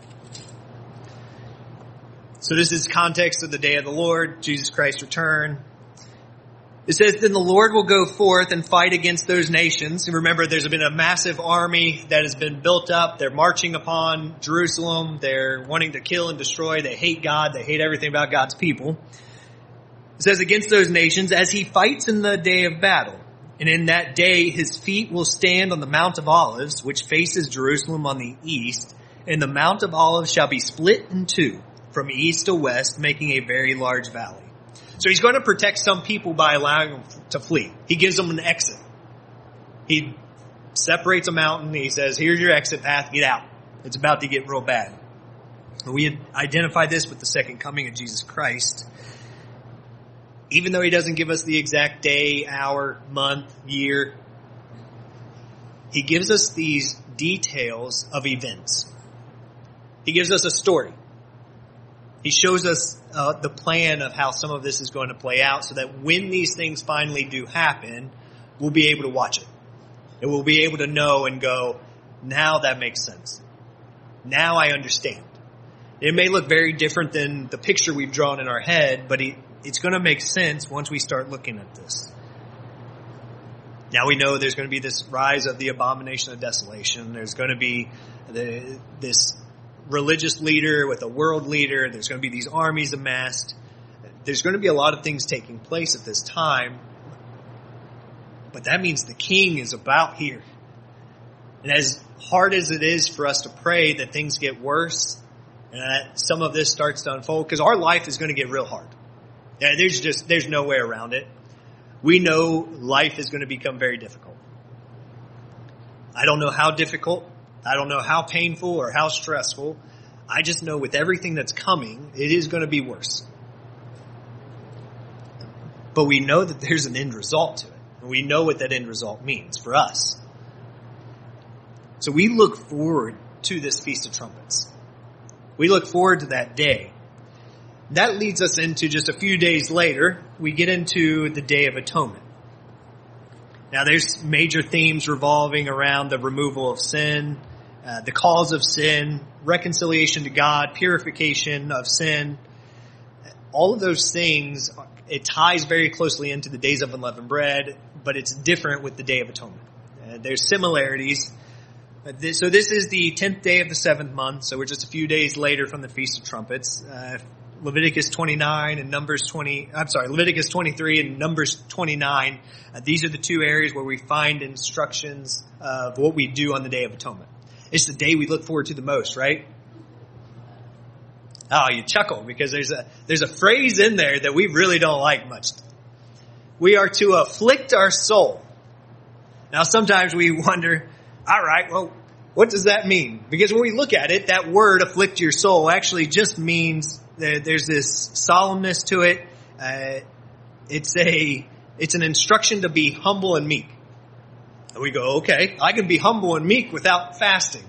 Speaker 1: So this is context of the day of the Lord, Jesus Christ's return. It says, then the Lord will go forth and fight against those nations. And remember, there's been a massive army that has been built up. They're marching upon Jerusalem. They're wanting to kill and destroy. They hate God. They hate everything about God's people. It says, against those nations, as he fights in the day of battle. And in that day, his feet will stand on the Mount of Olives, which faces Jerusalem on the east. And the Mount of Olives shall be split in two, from east to west, making a very large valley. So he's going to protect some people by allowing them to flee. He gives them an exit. He separates a mountain. He says, here's your exit path. Get out. It's about to get real bad. We identify this with the second coming of Jesus Christ. Even though he doesn't give us the exact day, hour, month, year, he gives us these details of events. He gives us a story. He shows us uh, the plan of how some of this is going to play out so that when these things finally do happen, we'll be able to watch it. And we'll be able to know and go, now that makes sense. Now I understand. It may look very different than the picture we've drawn in our head, but he, it's going to make sense once we start looking at this. Now we know there's going to be this rise of the abomination of desolation. There's going to be the, this religious leader with a world leader. There's going to be these armies amassed. There's going to be a lot of things taking place at this time. But that means the king is about here. And as hard as it is for us to pray that things get worse, and that some of this starts to unfold, because our life is going to get real hard. Yeah, there's just, there's no way around it. We know life is going to become very difficult. I don't know how difficult. I don't know how painful or how stressful. I just know with everything that's coming, it is going to be worse. But we know that there's an end result to it. And we know what that end result means for us. So we look forward to this Feast of Trumpets. We look forward to that day. That leads us into just a few days later, we get into the Day of Atonement. Now there's major themes revolving around the removal of sin, uh, the cause of sin, reconciliation to God, purification of sin. All of those things, it ties very closely into the days of unleavened bread, but it's different with the Day of Atonement. Uh, there's similarities. Uh, this, so this is the tenth day of the seventh month, so we're just a few days later from the Feast of Trumpets. Uh, Leviticus twenty-nine and Numbers twenty, I'm sorry, Leviticus twenty-three and Numbers twenty-nine. Uh, these are the two areas where we find instructions of what we do on the Day of Atonement. It's the day we look forward to the most, right? Oh, you chuckle because there's a, there's a phrase in there that we really don't like much. We are to afflict our soul. Now sometimes we wonder, all right, well, what does that mean? Because when we look at it, that word afflict your soul actually just means there's this solemnness to it. Uh, it's a, it's an instruction to be humble and meek. And we go, okay, I can be humble and meek without fasting.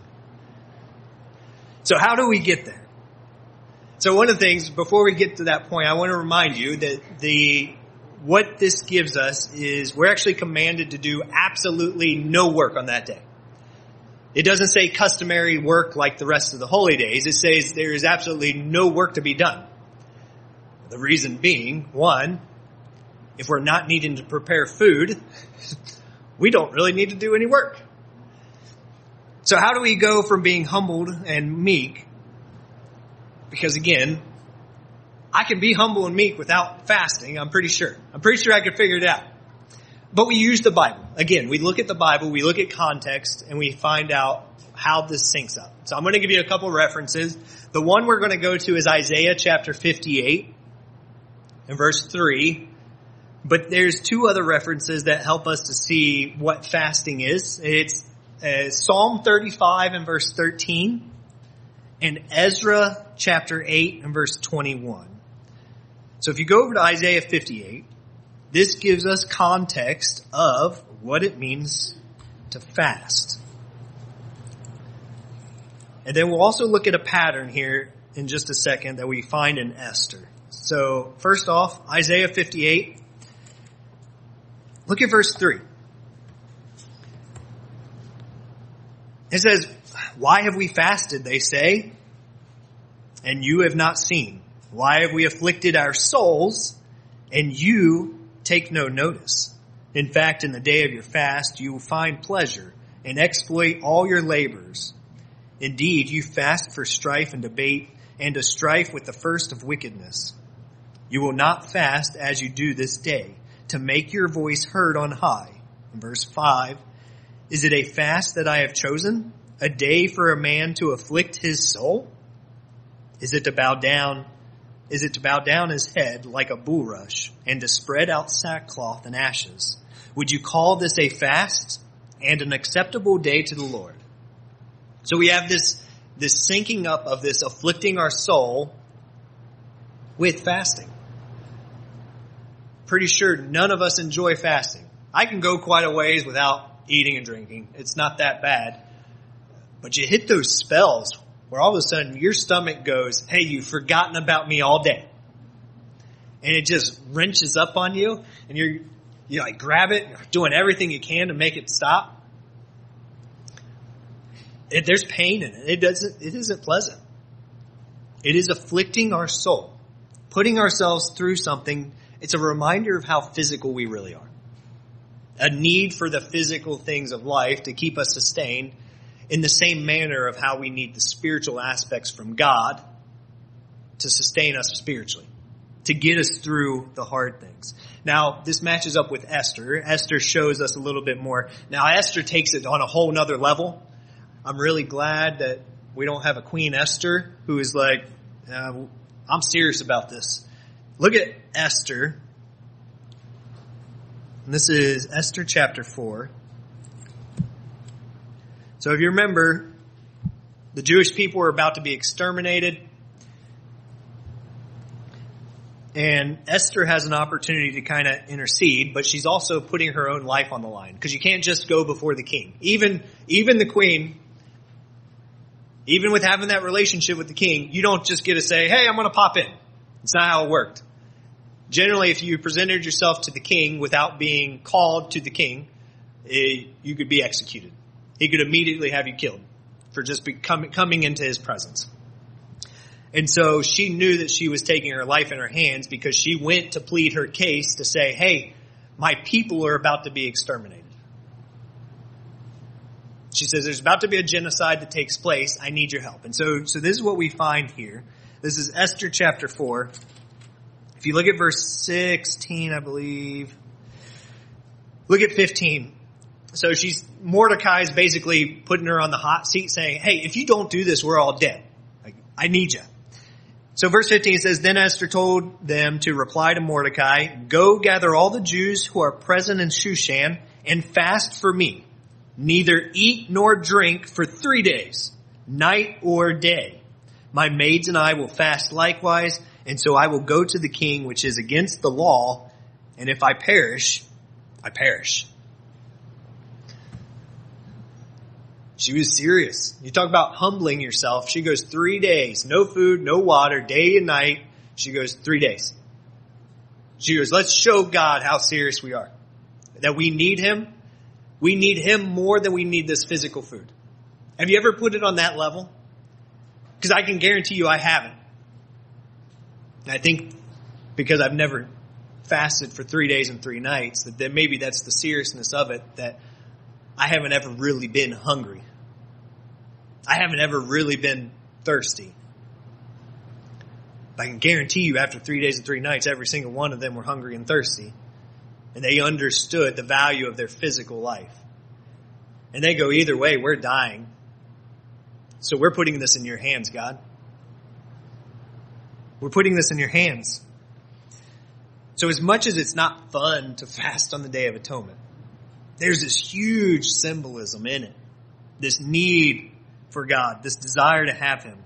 Speaker 1: So how do we get there? So one of the things, before we get to that point, I want to remind you that the, what this gives us is we're actually commanded to do absolutely no work on that day. It doesn't say customary work like the rest of the holy days. It says there is absolutely no work to be done. The reason being, one, if we're not needing to prepare food, we don't really need to do any work. So how do we go from being humbled and meek? Because again, I can be humble and meek without fasting, I'm pretty sure. I'm pretty sure I could figure it out. But we use the Bible. Again, we look at the Bible, we look at context, and we find out how this syncs up. So I'm going to give you a couple references. The one we're going to go to is Isaiah chapter fifty-eight and verse three. But there's two other references that help us to see what fasting is. It's uh, Psalm thirty-five and verse thirteen and Ezra chapter eight and verse twenty-one. So if you go over to Isaiah fifty-eight, this gives us context of what it means to fast. And then we'll also look at a pattern here in just a second that we find in Esther. So first off, Isaiah fifty-eight. Look at verse three. It says, "Why have we fasted, they say, and you have not seen? Why have we afflicted our souls, and you take no notice? In fact, in the day of your fast, you will find pleasure and exploit all your labors. Indeed, you fast for strife and debate, and a strife with the first of wickedness. You will not fast as you do this day, to make your voice heard on high." In verse five, "Is it a fast that I have chosen? A day for a man to afflict his soul? Is it to bow down? Is it to bow down his head like a bulrush, and to spread out sackcloth and ashes? Would you call this a fast and an acceptable day to the Lord?" So we have this, this syncing up of this afflicting our soul with fasting. Pretty sure none of us enjoy fasting. I can go quite a ways without eating and drinking. It's not that bad. But you hit those spells where all of a sudden your stomach goes, "Hey, you've forgotten about me all day." And it just wrenches up on you, and you're, you like grab it, you're doing everything you can to make it stop. It, there's pain in it. It doesn't, it isn't pleasant. It is afflicting our soul, putting ourselves through something. It's a reminder of how physical we really are. A need for the physical things of life to keep us sustained, in the same manner of how we need the spiritual aspects from God to sustain us spiritually, to get us through the hard things. Now, this matches up with Esther. Esther shows us a little bit more. Now, Esther takes it on a whole nother level. I'm really glad that we don't have a Queen Esther who is like, uh, I'm serious about this. Look at Esther. And this is Esther chapter four. So if you remember, the Jewish people were about to be exterminated. And Esther has an opportunity to kind of intercede, but she's also putting her own life on the line. Because you can't just go before the king. Even, even the queen, even with having that relationship with the king, you don't just get to say, "Hey, I'm going to pop in." It's not how it worked. Generally, if you presented yourself to the king without being called to the king, it, you could be executed. He could immediately have you killed for just becoming, coming into his presence. And so she knew that she was taking her life in her hands because she went to plead her case to say, "Hey, my people are about to be exterminated." She says, "There's about to be a genocide that takes place. I need your help." And so, so this is what we find here. This is Esther chapter four. If you look at verse sixteen, I believe. Look at fifteen. So she's, Mordecai's basically putting her on the hot seat saying, "Hey, if you don't do this, we're all dead. Like, I need you." So verse fifteen says, "Then Esther told them to reply to Mordecai, 'Go gather all the Jews who are present in Shushan and fast for me. Neither eat nor drink for three days, night or day. My maids and I will fast likewise, and so I will go to the king, which is against the law, and if I perish, I perish.'" She was serious. You talk about humbling yourself. She goes three days, no food, no water, day and night. She goes three days. She goes, let's show God how serious we are. That we need him. We need him more than we need this physical food. Have you ever put it on that level? Because I can guarantee you I haven't. And I think because I've never fasted for three days and three nights, that, that maybe that's the seriousness of it, that I haven't ever really been hungry. I haven't ever really been thirsty. But I can guarantee you after three days and three nights, every single one of them were hungry and thirsty. And they understood the value of their physical life. And they go, either way, we're dying. So we're putting this in your hands, God. We're putting this in your hands. So as much as it's not fun to fast on the Day of Atonement, there's this huge symbolism in it. This need for God, this desire to have Him.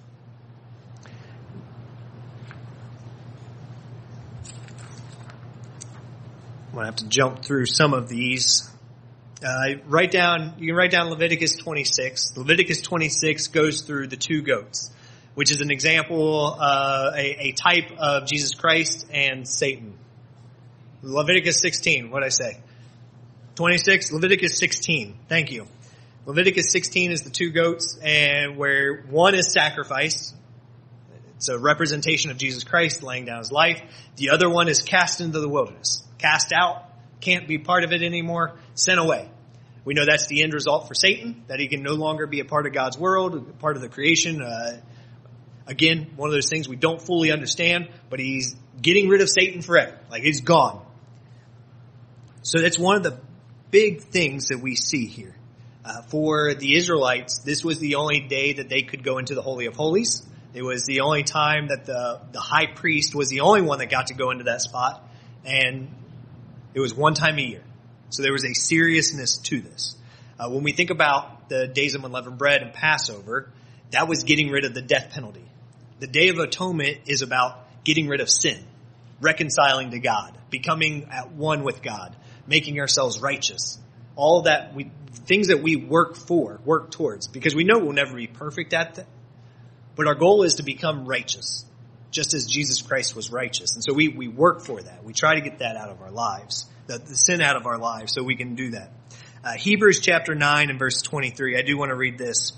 Speaker 1: I'm going to have to jump through some of these. Uh, write down, you can write down Leviticus twenty-six. Leviticus twenty-six goes through the two goats, which is an example, uh, a, a type of Jesus Christ and Satan. Leviticus sixteen, what did I say? twenty-six, Leviticus sixteen. Thank you. Leviticus sixteen is the two goats, and where one is sacrificed. It's a representation of Jesus Christ laying down His life. The other one is cast into the wilderness. Cast out, can't be part of it anymore, sent away. We know that's the end result for Satan, that he can no longer be a part of God's world, part of the creation. Uh, again, one of those things we don't fully understand, but he's getting rid of Satan forever. Like, he's gone. So that's one of the big things that we see here. Uh, for the Israelites, this was the only day that they could go into the Holy of Holies. It was the only time that the, the high priest was the only one that got to go into that spot. And it was one time a year. So there was a seriousness to this. Uh, when we think about the days of unleavened bread and Passover, that was getting rid of the death penalty. The Day of Atonement is about getting rid of sin, reconciling to God, becoming at one with God, making ourselves righteous. All that we, things that we work for, work towards, because we know we'll never be perfect at that. But our goal is to become righteous, just as Jesus Christ was righteous. And so we, we work for that. We try to get that out of our lives, the, the sin out of our lives, so we can do that. Uh, Hebrews chapter nine and verse twenty-three. I do want to read this.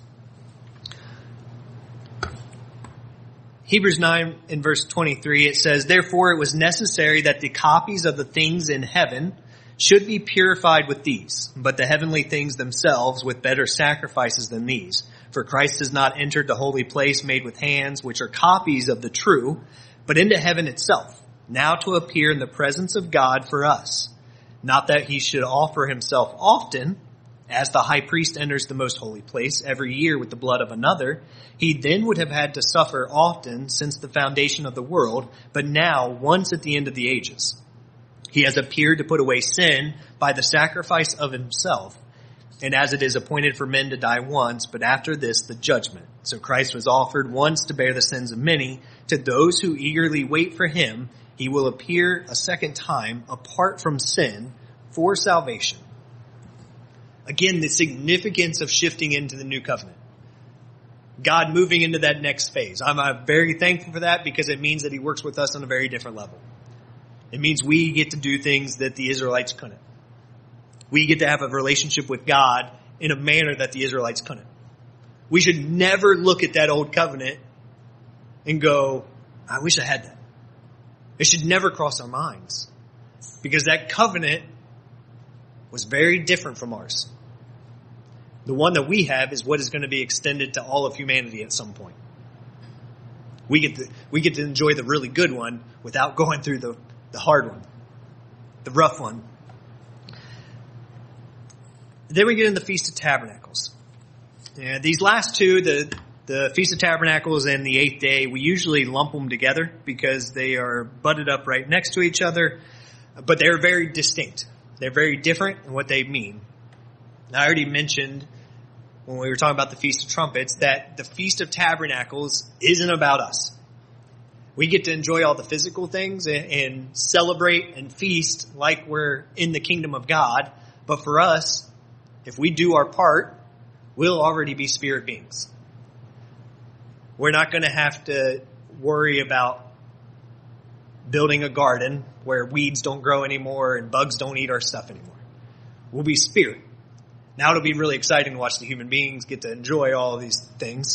Speaker 1: Hebrews nine and verse twenty-three, it says, "Therefore it was necessary that the copies of the things in heaven should be purified with these, but the heavenly things themselves with better sacrifices than these. For Christ has not entered the holy place made with hands, which are copies of the true, but into heaven itself, now to appear in the presence of God for us. Not that he should offer himself often, as the high priest enters the most holy place every year with the blood of another. He then would have had to suffer often since the foundation of the world, but now once at the end of the ages. He has appeared to put away sin by the sacrifice of himself. And as it is appointed for men to die once, but after this, the judgment. So Christ was offered once to bear the sins of many. To those who eagerly wait for him, he will appear a second time apart from sin for salvation." Again, the significance of shifting into the new covenant. God moving into that next phase. I'm uh, very thankful for that because it means that he works with us on a very different level. It means we get to do things that the Israelites couldn't. We get to have a relationship with God in a manner that the Israelites couldn't. We should never look at that old covenant and go, I wish I had that. It should never cross our minds. Because that covenant was very different from ours. The one that we have is what is going to be extended to all of humanity at some point. We get to, we get to enjoy the really good one without going through the, the hard one, the rough one. Then we get in the Feast of Tabernacles. And these last two, the, the Feast of Tabernacles and the eighth day, we usually lump them together because they are butted up right next to each other, but they're very distinct. They're very different in what they mean. I already mentioned when we were talking about the Feast of Trumpets that the Feast of Tabernacles isn't about us. We get to enjoy all the physical things and, and celebrate and feast like we're in the kingdom of God. But for us, if we do our part, we'll already be spirit beings. We're not going to have to worry about building a garden where weeds don't grow anymore and bugs don't eat our stuff anymore. We'll be spirit. Now it'll be really exciting to watch the human beings get to enjoy all of these things.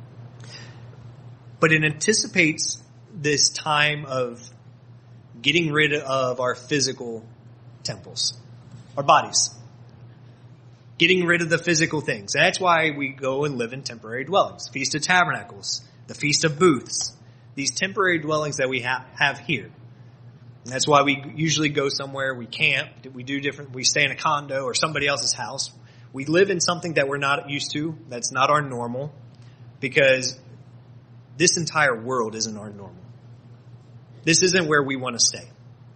Speaker 1: But it anticipates this time of getting rid of our physical temples, our bodies. getting rid of the physical things. That's why we go and live in temporary dwellings. Feast of Tabernacles, the Feast of Booths, these temporary dwellings that we ha- have here. And that's why we usually go somewhere, we camp, we do different, we stay in a condo or somebody else's house. We live in something that we're not used to, that's not our normal, because this entire world isn't our normal. This isn't where we want to stay.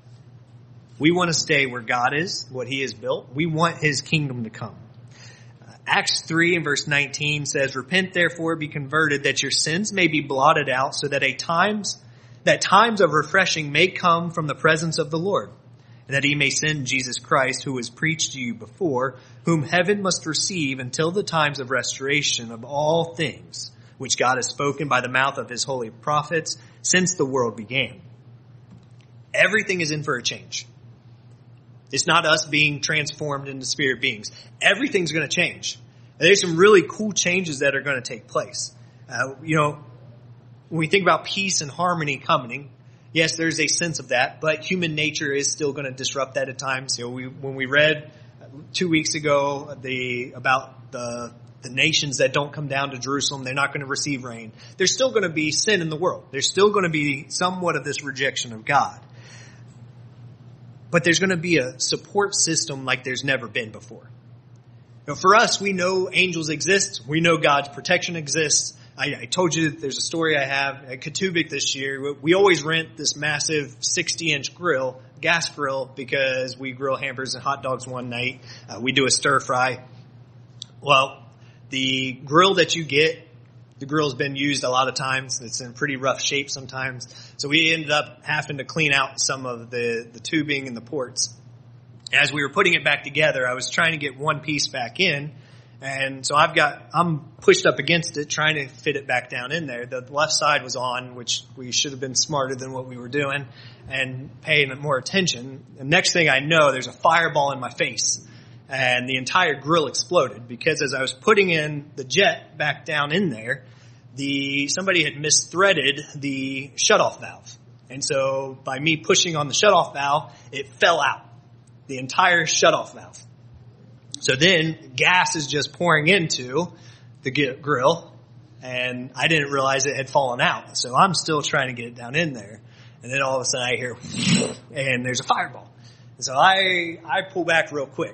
Speaker 1: We want to stay where God is, what he has built. We want his kingdom to come. Uh, Acts three and verse nineteen says, "Repent therefore, be converted, that your sins may be blotted out, so that a times, that times of refreshing may come from the presence of the Lord, and that he may send Jesus Christ, who was preached to you before, whom heaven must receive until the times of restoration of all things, which God has spoken by the mouth of his holy prophets since the world began." Everything is in for a change. It's not us being transformed into spirit beings. Everything's going to change. And there's some really cool changes that are going to take place. Uh, you know, when we think about peace and harmony coming, yes, there's a sense of that, but human nature is still going to disrupt that at times. You know, we, when we read two weeks ago the about the the nations that don't come down to Jerusalem, they're not going to receive rain. There's still going to be sin in the world. There's still going to be somewhat of this rejection of God. But there's going to be a support system like there's never been before. You know, for us, we know angels exist. We know God's protection exists. I, I told you that there's a story I have at Katubik this year. We always rent this massive sixty inch grill, gas grill, because we grill hamburgers and hot dogs one night. Uh, we do a stir fry. Well, the grill that you get, the grill's been used a lot of times. It's in pretty rough shape sometimes. So we ended up having to clean out some of the, the tubing and the ports. As we were putting it back together, I was trying to get one piece back in. And so I've got, I'm pushed up against it, trying to fit it back down in there. The left side was on, which we should have been smarter than what we were doing and paying more attention. The next thing I know, there's a fireball in my face. And the entire grill exploded because as I was putting in the jet back down in there, the somebody had misthreaded the shutoff valve. And so by me pushing on the shutoff valve, it fell out. The entire shutoff valve. So then gas is just pouring into the grill, and I didn't realize it had fallen out. So I'm still trying to get it down in there. And then all of a sudden I hear, and there's a fireball. And so I, I pull back real quick.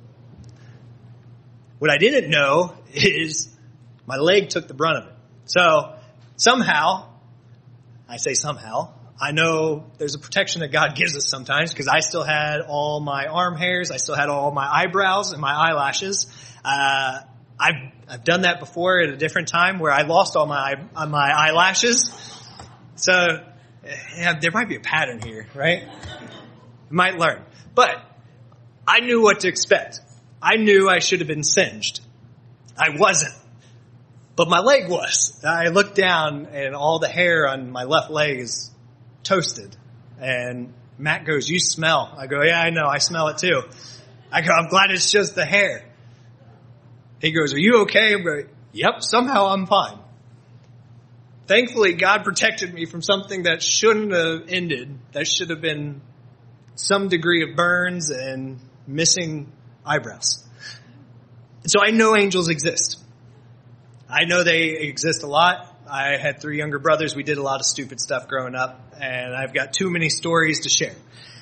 Speaker 1: What I didn't know is my leg took the brunt of it. So somehow, I say somehow, I know there's a protection that God gives us sometimes because I still had all my arm hairs. I still had all my eyebrows and my eyelashes. Uh, I've, I've done that before at a different time where I lost all my, my eyelashes. So yeah, there might be a pattern here, right? You might learn. But I knew what to expect. I knew I should have been singed. I wasn't. But my leg was. I looked down and all the hair on my left leg is toasted. And Matt goes, "You smell." I go, "Yeah, I know. I smell it too." I go, "I'm glad it's just the hair." He goes, "Are you okay?" I'm going, "Yep, somehow I'm fine." Thankfully, God protected me from something that shouldn't have ended. That should have been some degree of burns and missing eyebrows. So I know angels exist. I know they exist a lot. I had three younger brothers. We did a lot of stupid stuff growing up, and I've got too many stories to share.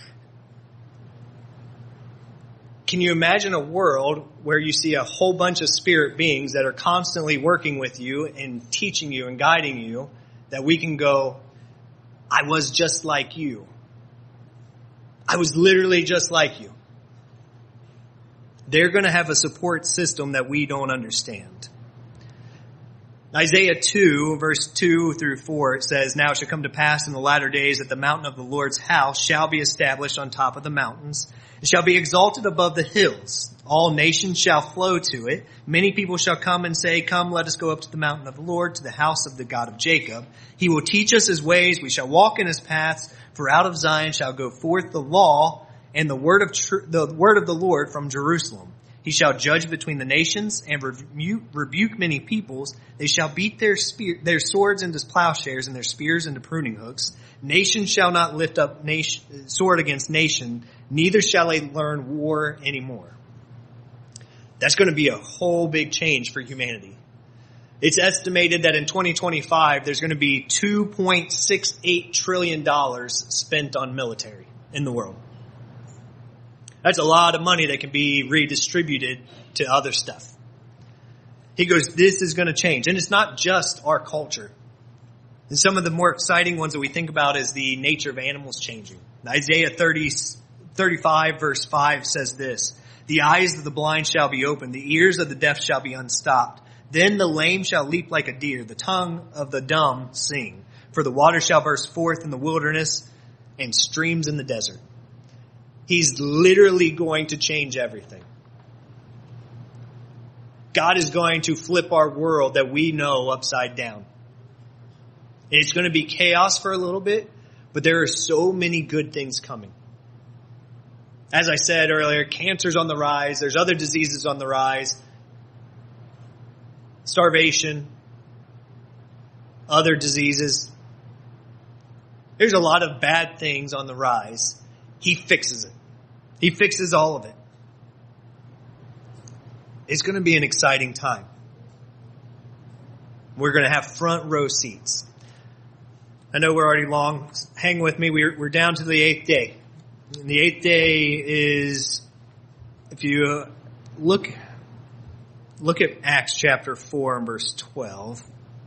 Speaker 1: Can you imagine a world where you see a whole bunch of spirit beings that are constantly working with you and teaching you and guiding you, that we can go, "I was just like you. I was literally just like you." They're going to have a support system that we don't understand. Isaiah two, verse two through four, it says, "Now it shall come to pass in the latter days that the mountain of the Lord's house shall be established on top of the mountains. It shall be exalted above the hills. All nations shall flow to it. Many people shall come and say, 'Come, let us go up to the mountain of the Lord, to the house of the God of Jacob. He will teach us his ways. We shall walk in his paths. For out of Zion shall go forth the law and the word of tr- the word of the Lord from Jerusalem. He shall judge between the nations and rebuke, rebuke many peoples. They shall beat their spear, their swords into plowshares and their spears into pruning hooks. Nation shall not lift up nation, sword against nation, neither shall they learn war anymore." That's going to be a whole big change for humanity. It's estimated that in twenty twenty-five, there's going to be two point six eight trillion dollars spent on military in the world. That's a lot of money that can be redistributed to other stuff. He goes, this is going to change. And it's not just our culture. And some of the more exciting ones that we think about is the nature of animals changing. Isaiah thirty, thirty-five verse five says this, the eyes of the blind shall be opened, the ears of the deaf shall be unstopped. Then the lame shall leap like a deer, the tongue of the dumb sing. For the water shall burst forth in the wilderness and streams in the desert. He's literally going to change everything. God is going to flip our world that we know upside down. It's going to be chaos for a little bit, but there are so many good things coming. As I said earlier, cancer's on the rise. There's other diseases on the rise. Starvation. Other diseases. There's a lot of bad things on the rise. He fixes it. He fixes all of it. It's going to be an exciting time. We're going to have front row seats. I know we're already long. Hang with me. We're, we're down to the eighth day. And the eighth day is, if you look, look at Acts chapter four and verse twelve.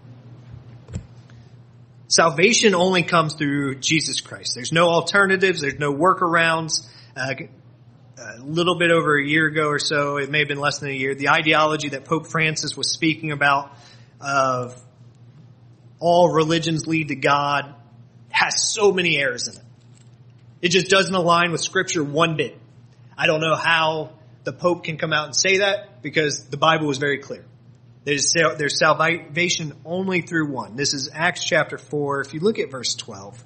Speaker 1: Salvation only comes through Jesus Christ. There's no alternatives. There's no workarounds. Uh, a little bit over a year ago or so, it may have been less than a year, the ideology that Pope Francis was speaking about of all religions lead to God has so many errors in it. It just doesn't align with Scripture one bit. I don't know how the Pope can come out and say that because the Bible is very clear. There's, there's salvation only through one. This is Acts chapter four. If you look at verse twelve.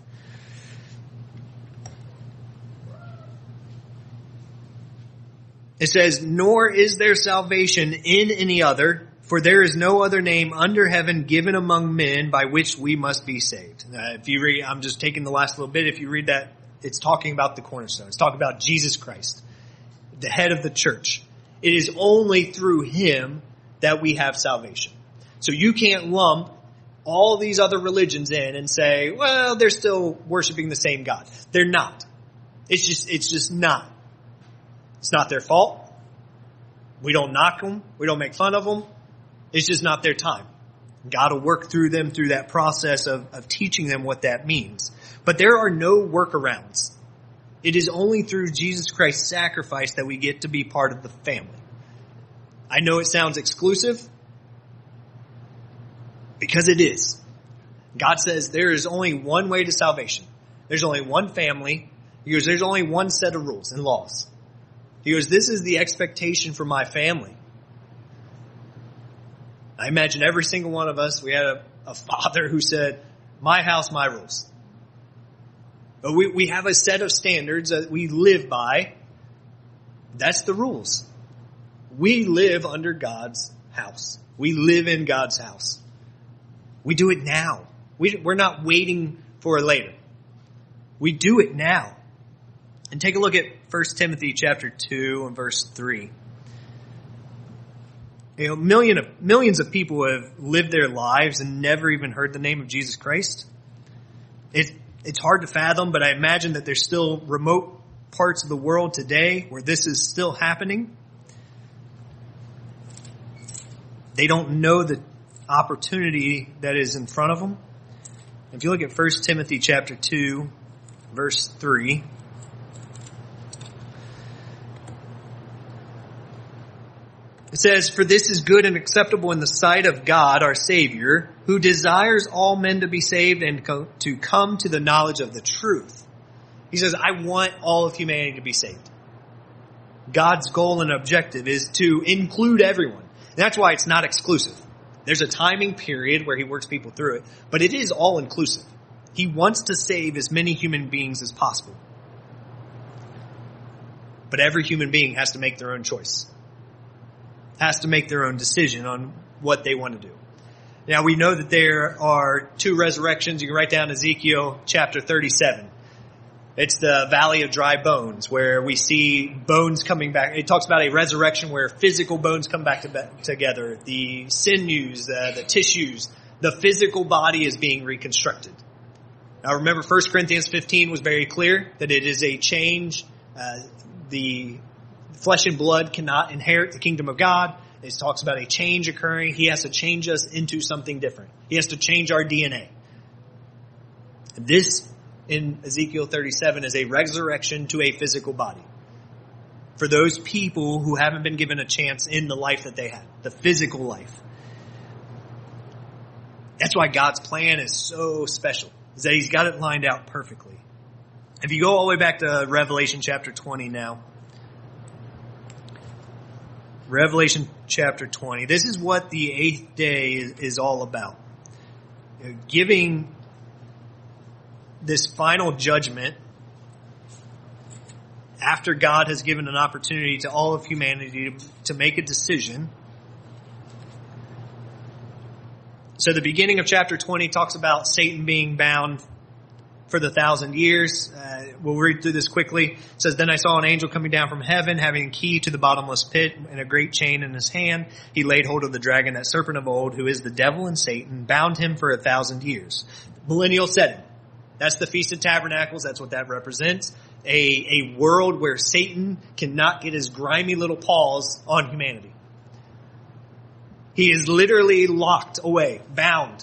Speaker 1: It says, nor is there salvation in any other, for there is no other name under heaven given among men by which we must be saved. Uh, if you read, I'm just taking the last little bit. If you read that, it's talking about the cornerstone. It's talking about Jesus Christ, the head of the church. It is only through him that we have salvation. So you can't lump all these other religions in and say, well, they're still worshiping the same God. They're not. It's just, it's just not. It's not their fault. We don't knock them. We don't make fun of them. It's just not their time. God will work through them through that process of, of teaching them what that means. But there are no workarounds. It is only through Jesus Christ's sacrifice that we get to be part of the family. I know it sounds exclusive because it is. God says there is only one way to salvation. There's only one family. He goes, there's only one set of rules and laws. He goes, this is the expectation for my family. I imagine every single one of us, we had a, a father who said, my house, my rules. But we, we have a set of standards that we live by. That's the rules. We live under God's house. We live in God's house. We do it now. We, we're not waiting for later. We do it now. And take a look at First Timothy chapter two and verse three. You know, million of, millions of people have lived their lives and never even heard the name of Jesus Christ. It, it's hard to fathom, but I imagine that there's still remote parts of the world today where this is still happening. They don't know the opportunity that is in front of them. If you look at First Timothy chapter two, verse three. It says, for this is good and acceptable in the sight of God, our Savior, who desires all men to be saved and co- to come to the knowledge of the truth. He says, I want all of humanity to be saved. God's goal and objective is to include everyone. And that's why it's not exclusive. There's a timing period where he works people through it, but it is all inclusive. He wants to save as many human beings as possible. But every human being has to make their own choice. Has to make their own decision on what they want to do. Now we know that there are two resurrections. You can write down Ezekiel chapter thirty-seven. It's the valley of dry bones where we see bones coming back. It talks about a resurrection where physical bones come back to be- together. The sinews, uh, the tissues, the physical body is being reconstructed. Now remember, First Corinthians fifteen was very clear that it is a change. Uh, the flesh and blood cannot inherit the kingdom of God. It talks about a change occurring. He has to change us into something different. He has to change our D N A. This, in Ezekiel thirty-seven, is a resurrection to a physical body. For those people who haven't been given a chance in the life that they had, the physical life. That's why God's plan is so special, is that He's got it lined out perfectly. If you go all the way back to Revelation chapter twenty now, Revelation chapter twenty. This is what the eighth day is, is all about. You know, giving this final judgment after God has given an opportunity to all of humanity to, to make a decision. So the beginning of chapter twenty talks about Satan being bound for the thousand years. Uh, we'll read through this quickly. It says, "Then I saw an angel coming down from heaven, having a key to the bottomless pit and a great chain in his hand. He laid hold of the dragon, that serpent of old, who is the devil and Satan, bound him for a thousand years." Millennial setting. That's the Feast of Tabernacles. That's what that represents. A, a world where Satan cannot get his grimy little paws on humanity. He is literally locked away, bound.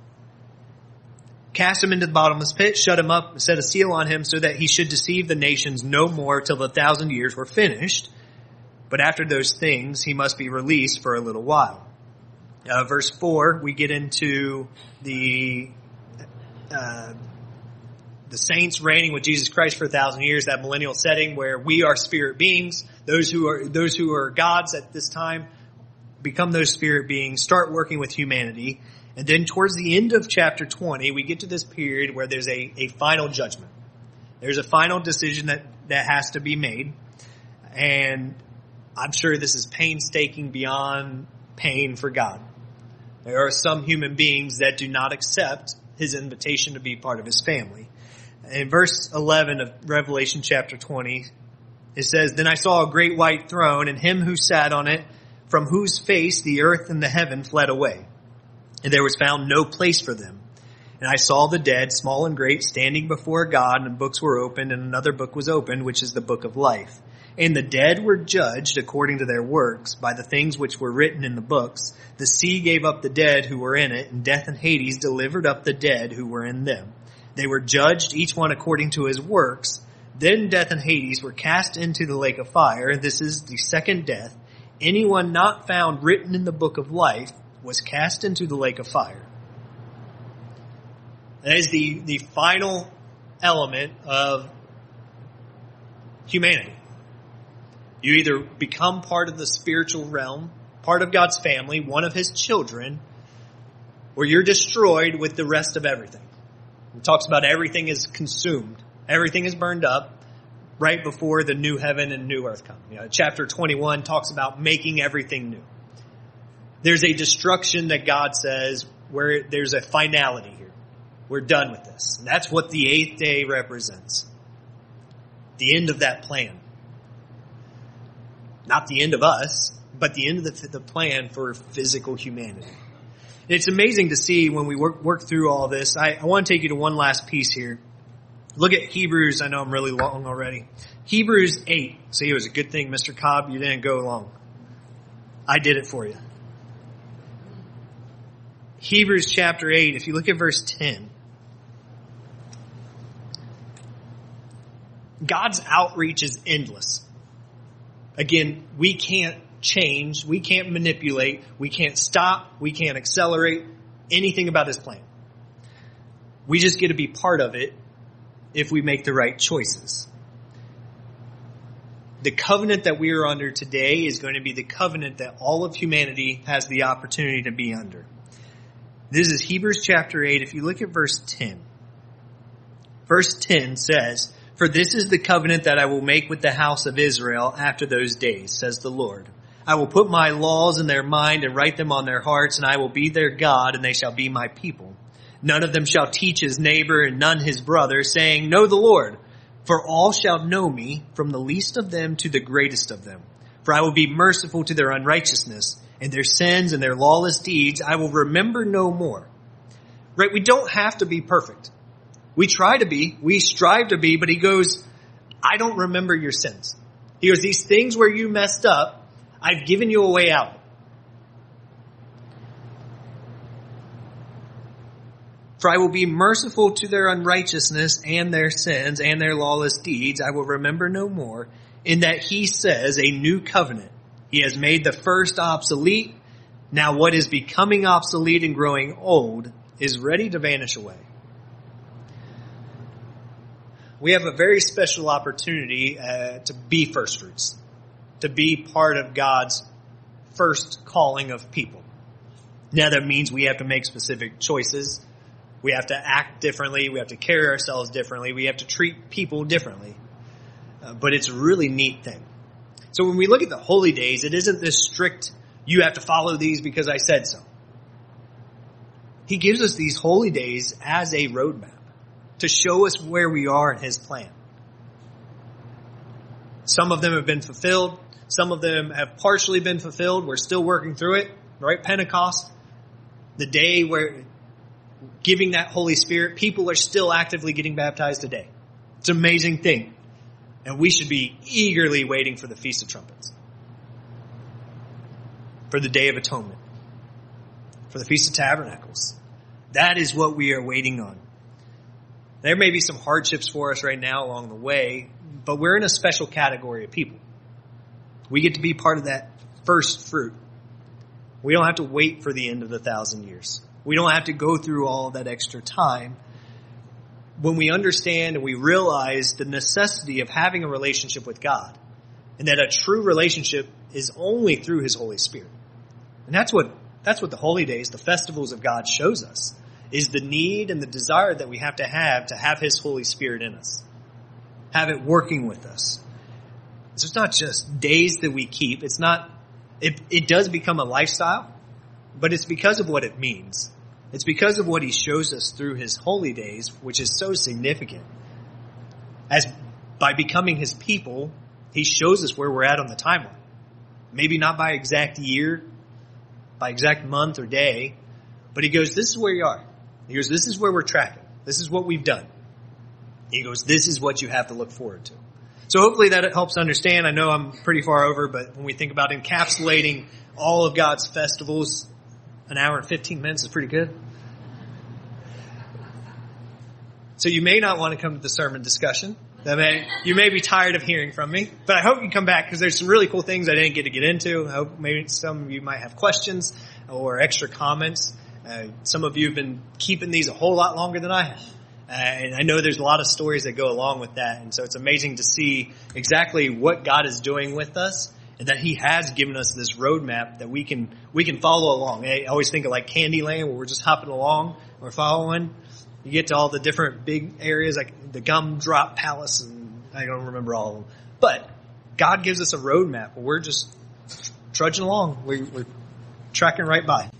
Speaker 1: Cast him into the bottomless pit, shut him up, and set a seal on him so that he should deceive the nations no more till the thousand years were finished. But after those things, he must be released for a little while. Uh, verse four, we get into the uh, the saints reigning with Jesus Christ for a thousand years, that millennial setting where we are spirit beings. Those who are those who are gods at this time become those spirit beings, start working with humanity. And then towards the end of chapter twenty, we get to this period where there's a, a final judgment. There's a final decision that, that has to be made. And I'm sure this is painstaking beyond pain for God. There are some human beings that do not accept His invitation to be part of His family. In verse eleven of Revelation chapter twenty, it says, "Then I saw a great white throne, and Him who sat on it, from whose face the earth and the heaven fled away. And there was found no place for them. And I saw the dead, small and great, standing before God, and books were opened, and another book was opened, which is the book of life. And the dead were judged according to their works by the things which were written in the books. The sea gave up the dead who were in it, and death and Hades delivered up the dead who were in them. They were judged, each one according to his works. Then death and Hades were cast into the lake of fire. This is the second death. Anyone not found written in the book of life was cast into the lake of fire." That is the, the final element of humanity. You either become part of the spiritual realm, part of God's family, one of His children, or you're destroyed with the rest of everything. It talks about everything is consumed. Everything is burned up right before the new heaven and new earth come. You know, chapter twenty-one talks about making everything new. There's a destruction that God says where there's a finality here. We're done with this. And that's what the eighth day represents. The end of that plan. Not the end of us, but the end of the, the plan for physical humanity. And it's amazing to see when we work, work through all this. I, I want to take you to one last piece here. Look at Hebrews. I know I'm really long already. Hebrews eight. See, it was a good thing, Mister Cobb, you didn't go long. I did it for you. Hebrews chapter eight, if you look at verse ten. God's outreach is endless. Again, we can't change, we can't manipulate, we can't stop, we can't accelerate anything about His plan. We just get to be part of it if we make the right choices. The covenant that we are under today is going to be the covenant that all of humanity has the opportunity to be under. This is Hebrews chapter eight. If you look at verse ten. Verse ten says, "For this is the covenant that I will make with the house of Israel after those days, says the Lord. I will put my laws in their mind and write them on their hearts, and I will be their God, and they shall be my people. None of them shall teach his neighbor and none his brother, saying, Know the Lord, For all shall know me, from the least of them to the greatest of them. For I will be merciful to their unrighteousness, and their sins and their lawless deeds I will remember no more. Right? We don't have to be perfect. We try to be, we strive to be, but he goes, I don't remember your sins. He goes, these things where you messed up, I've given you a way out. For I will be merciful to their unrighteousness and their sins and their lawless deeds. I will remember no more. In that he says a new covenant. He has made the first obsolete. Now what is becoming obsolete and growing old is ready to vanish away. We have a very special opportunity uh, to be first fruits. To be part of God's first calling of people. Now that means we have to make specific choices. We have to act differently. We have to carry ourselves differently. We have to treat people differently. Uh, but it's a really neat thing. So when we look at the holy days, it isn't this strict, you have to follow these because I said so. He gives us these holy days as a roadmap to show us where we are in his plan. Some of them have been fulfilled. Some of them have partially been fulfilled. We're still working through it. Right? Pentecost, the day where giving that Holy Spirit, people are still actively getting baptized today. It's an amazing thing. And we should be eagerly waiting for the Feast of Trumpets. For the Day of Atonement. For the Feast of Tabernacles. That is what we are waiting on. There may be some hardships for us right now along the way, but we're in a special category of people. We get to be part of that first fruit. We don't have to wait for the end of the thousand years. We don't have to go through all that extra time. When we understand and we realize the necessity of having a relationship with God, and that a true relationship is only through his Holy Spirit. And that's what, that's what the holy days, the festivals of God shows us, is the need and the desire that we have to have to have his Holy Spirit in us. Have it working with us. So it's not just days that we keep. It's not, it, it does become a lifestyle, but it's because of what it means. It's because of what he shows us through his holy days, which is so significant. As by becoming his people, he shows us where we're at on the timeline. Maybe not by exact year, by exact month or day, but he goes, this is where you are. He goes, this is where we're tracking. This is what we've done. He goes, this is what you have to look forward to. So hopefully that helps understand. I know I'm pretty far over, but when we think about encapsulating all of God's festivals, an hour and fifteen minutes is pretty good. So you may not want to come to the sermon discussion. That may, you may be tired of hearing from me, but I hope you come back because there's some really cool things I didn't get to get into. I hope maybe some of you might have questions or extra comments. Uh, some of you have been keeping these a whole lot longer than I have. Uh, and I know there's a lot of stories that go along with that. And so it's amazing to see exactly what God is doing with us and that he has given us this roadmap that we can, we can follow along. I always think of like Candyland where we're just hopping along, we're following. You get to all the different big areas like the Gumdrop Palace and I don't remember all of them. But God gives us a roadmap where we're just trudging along. We, we're tracking right by.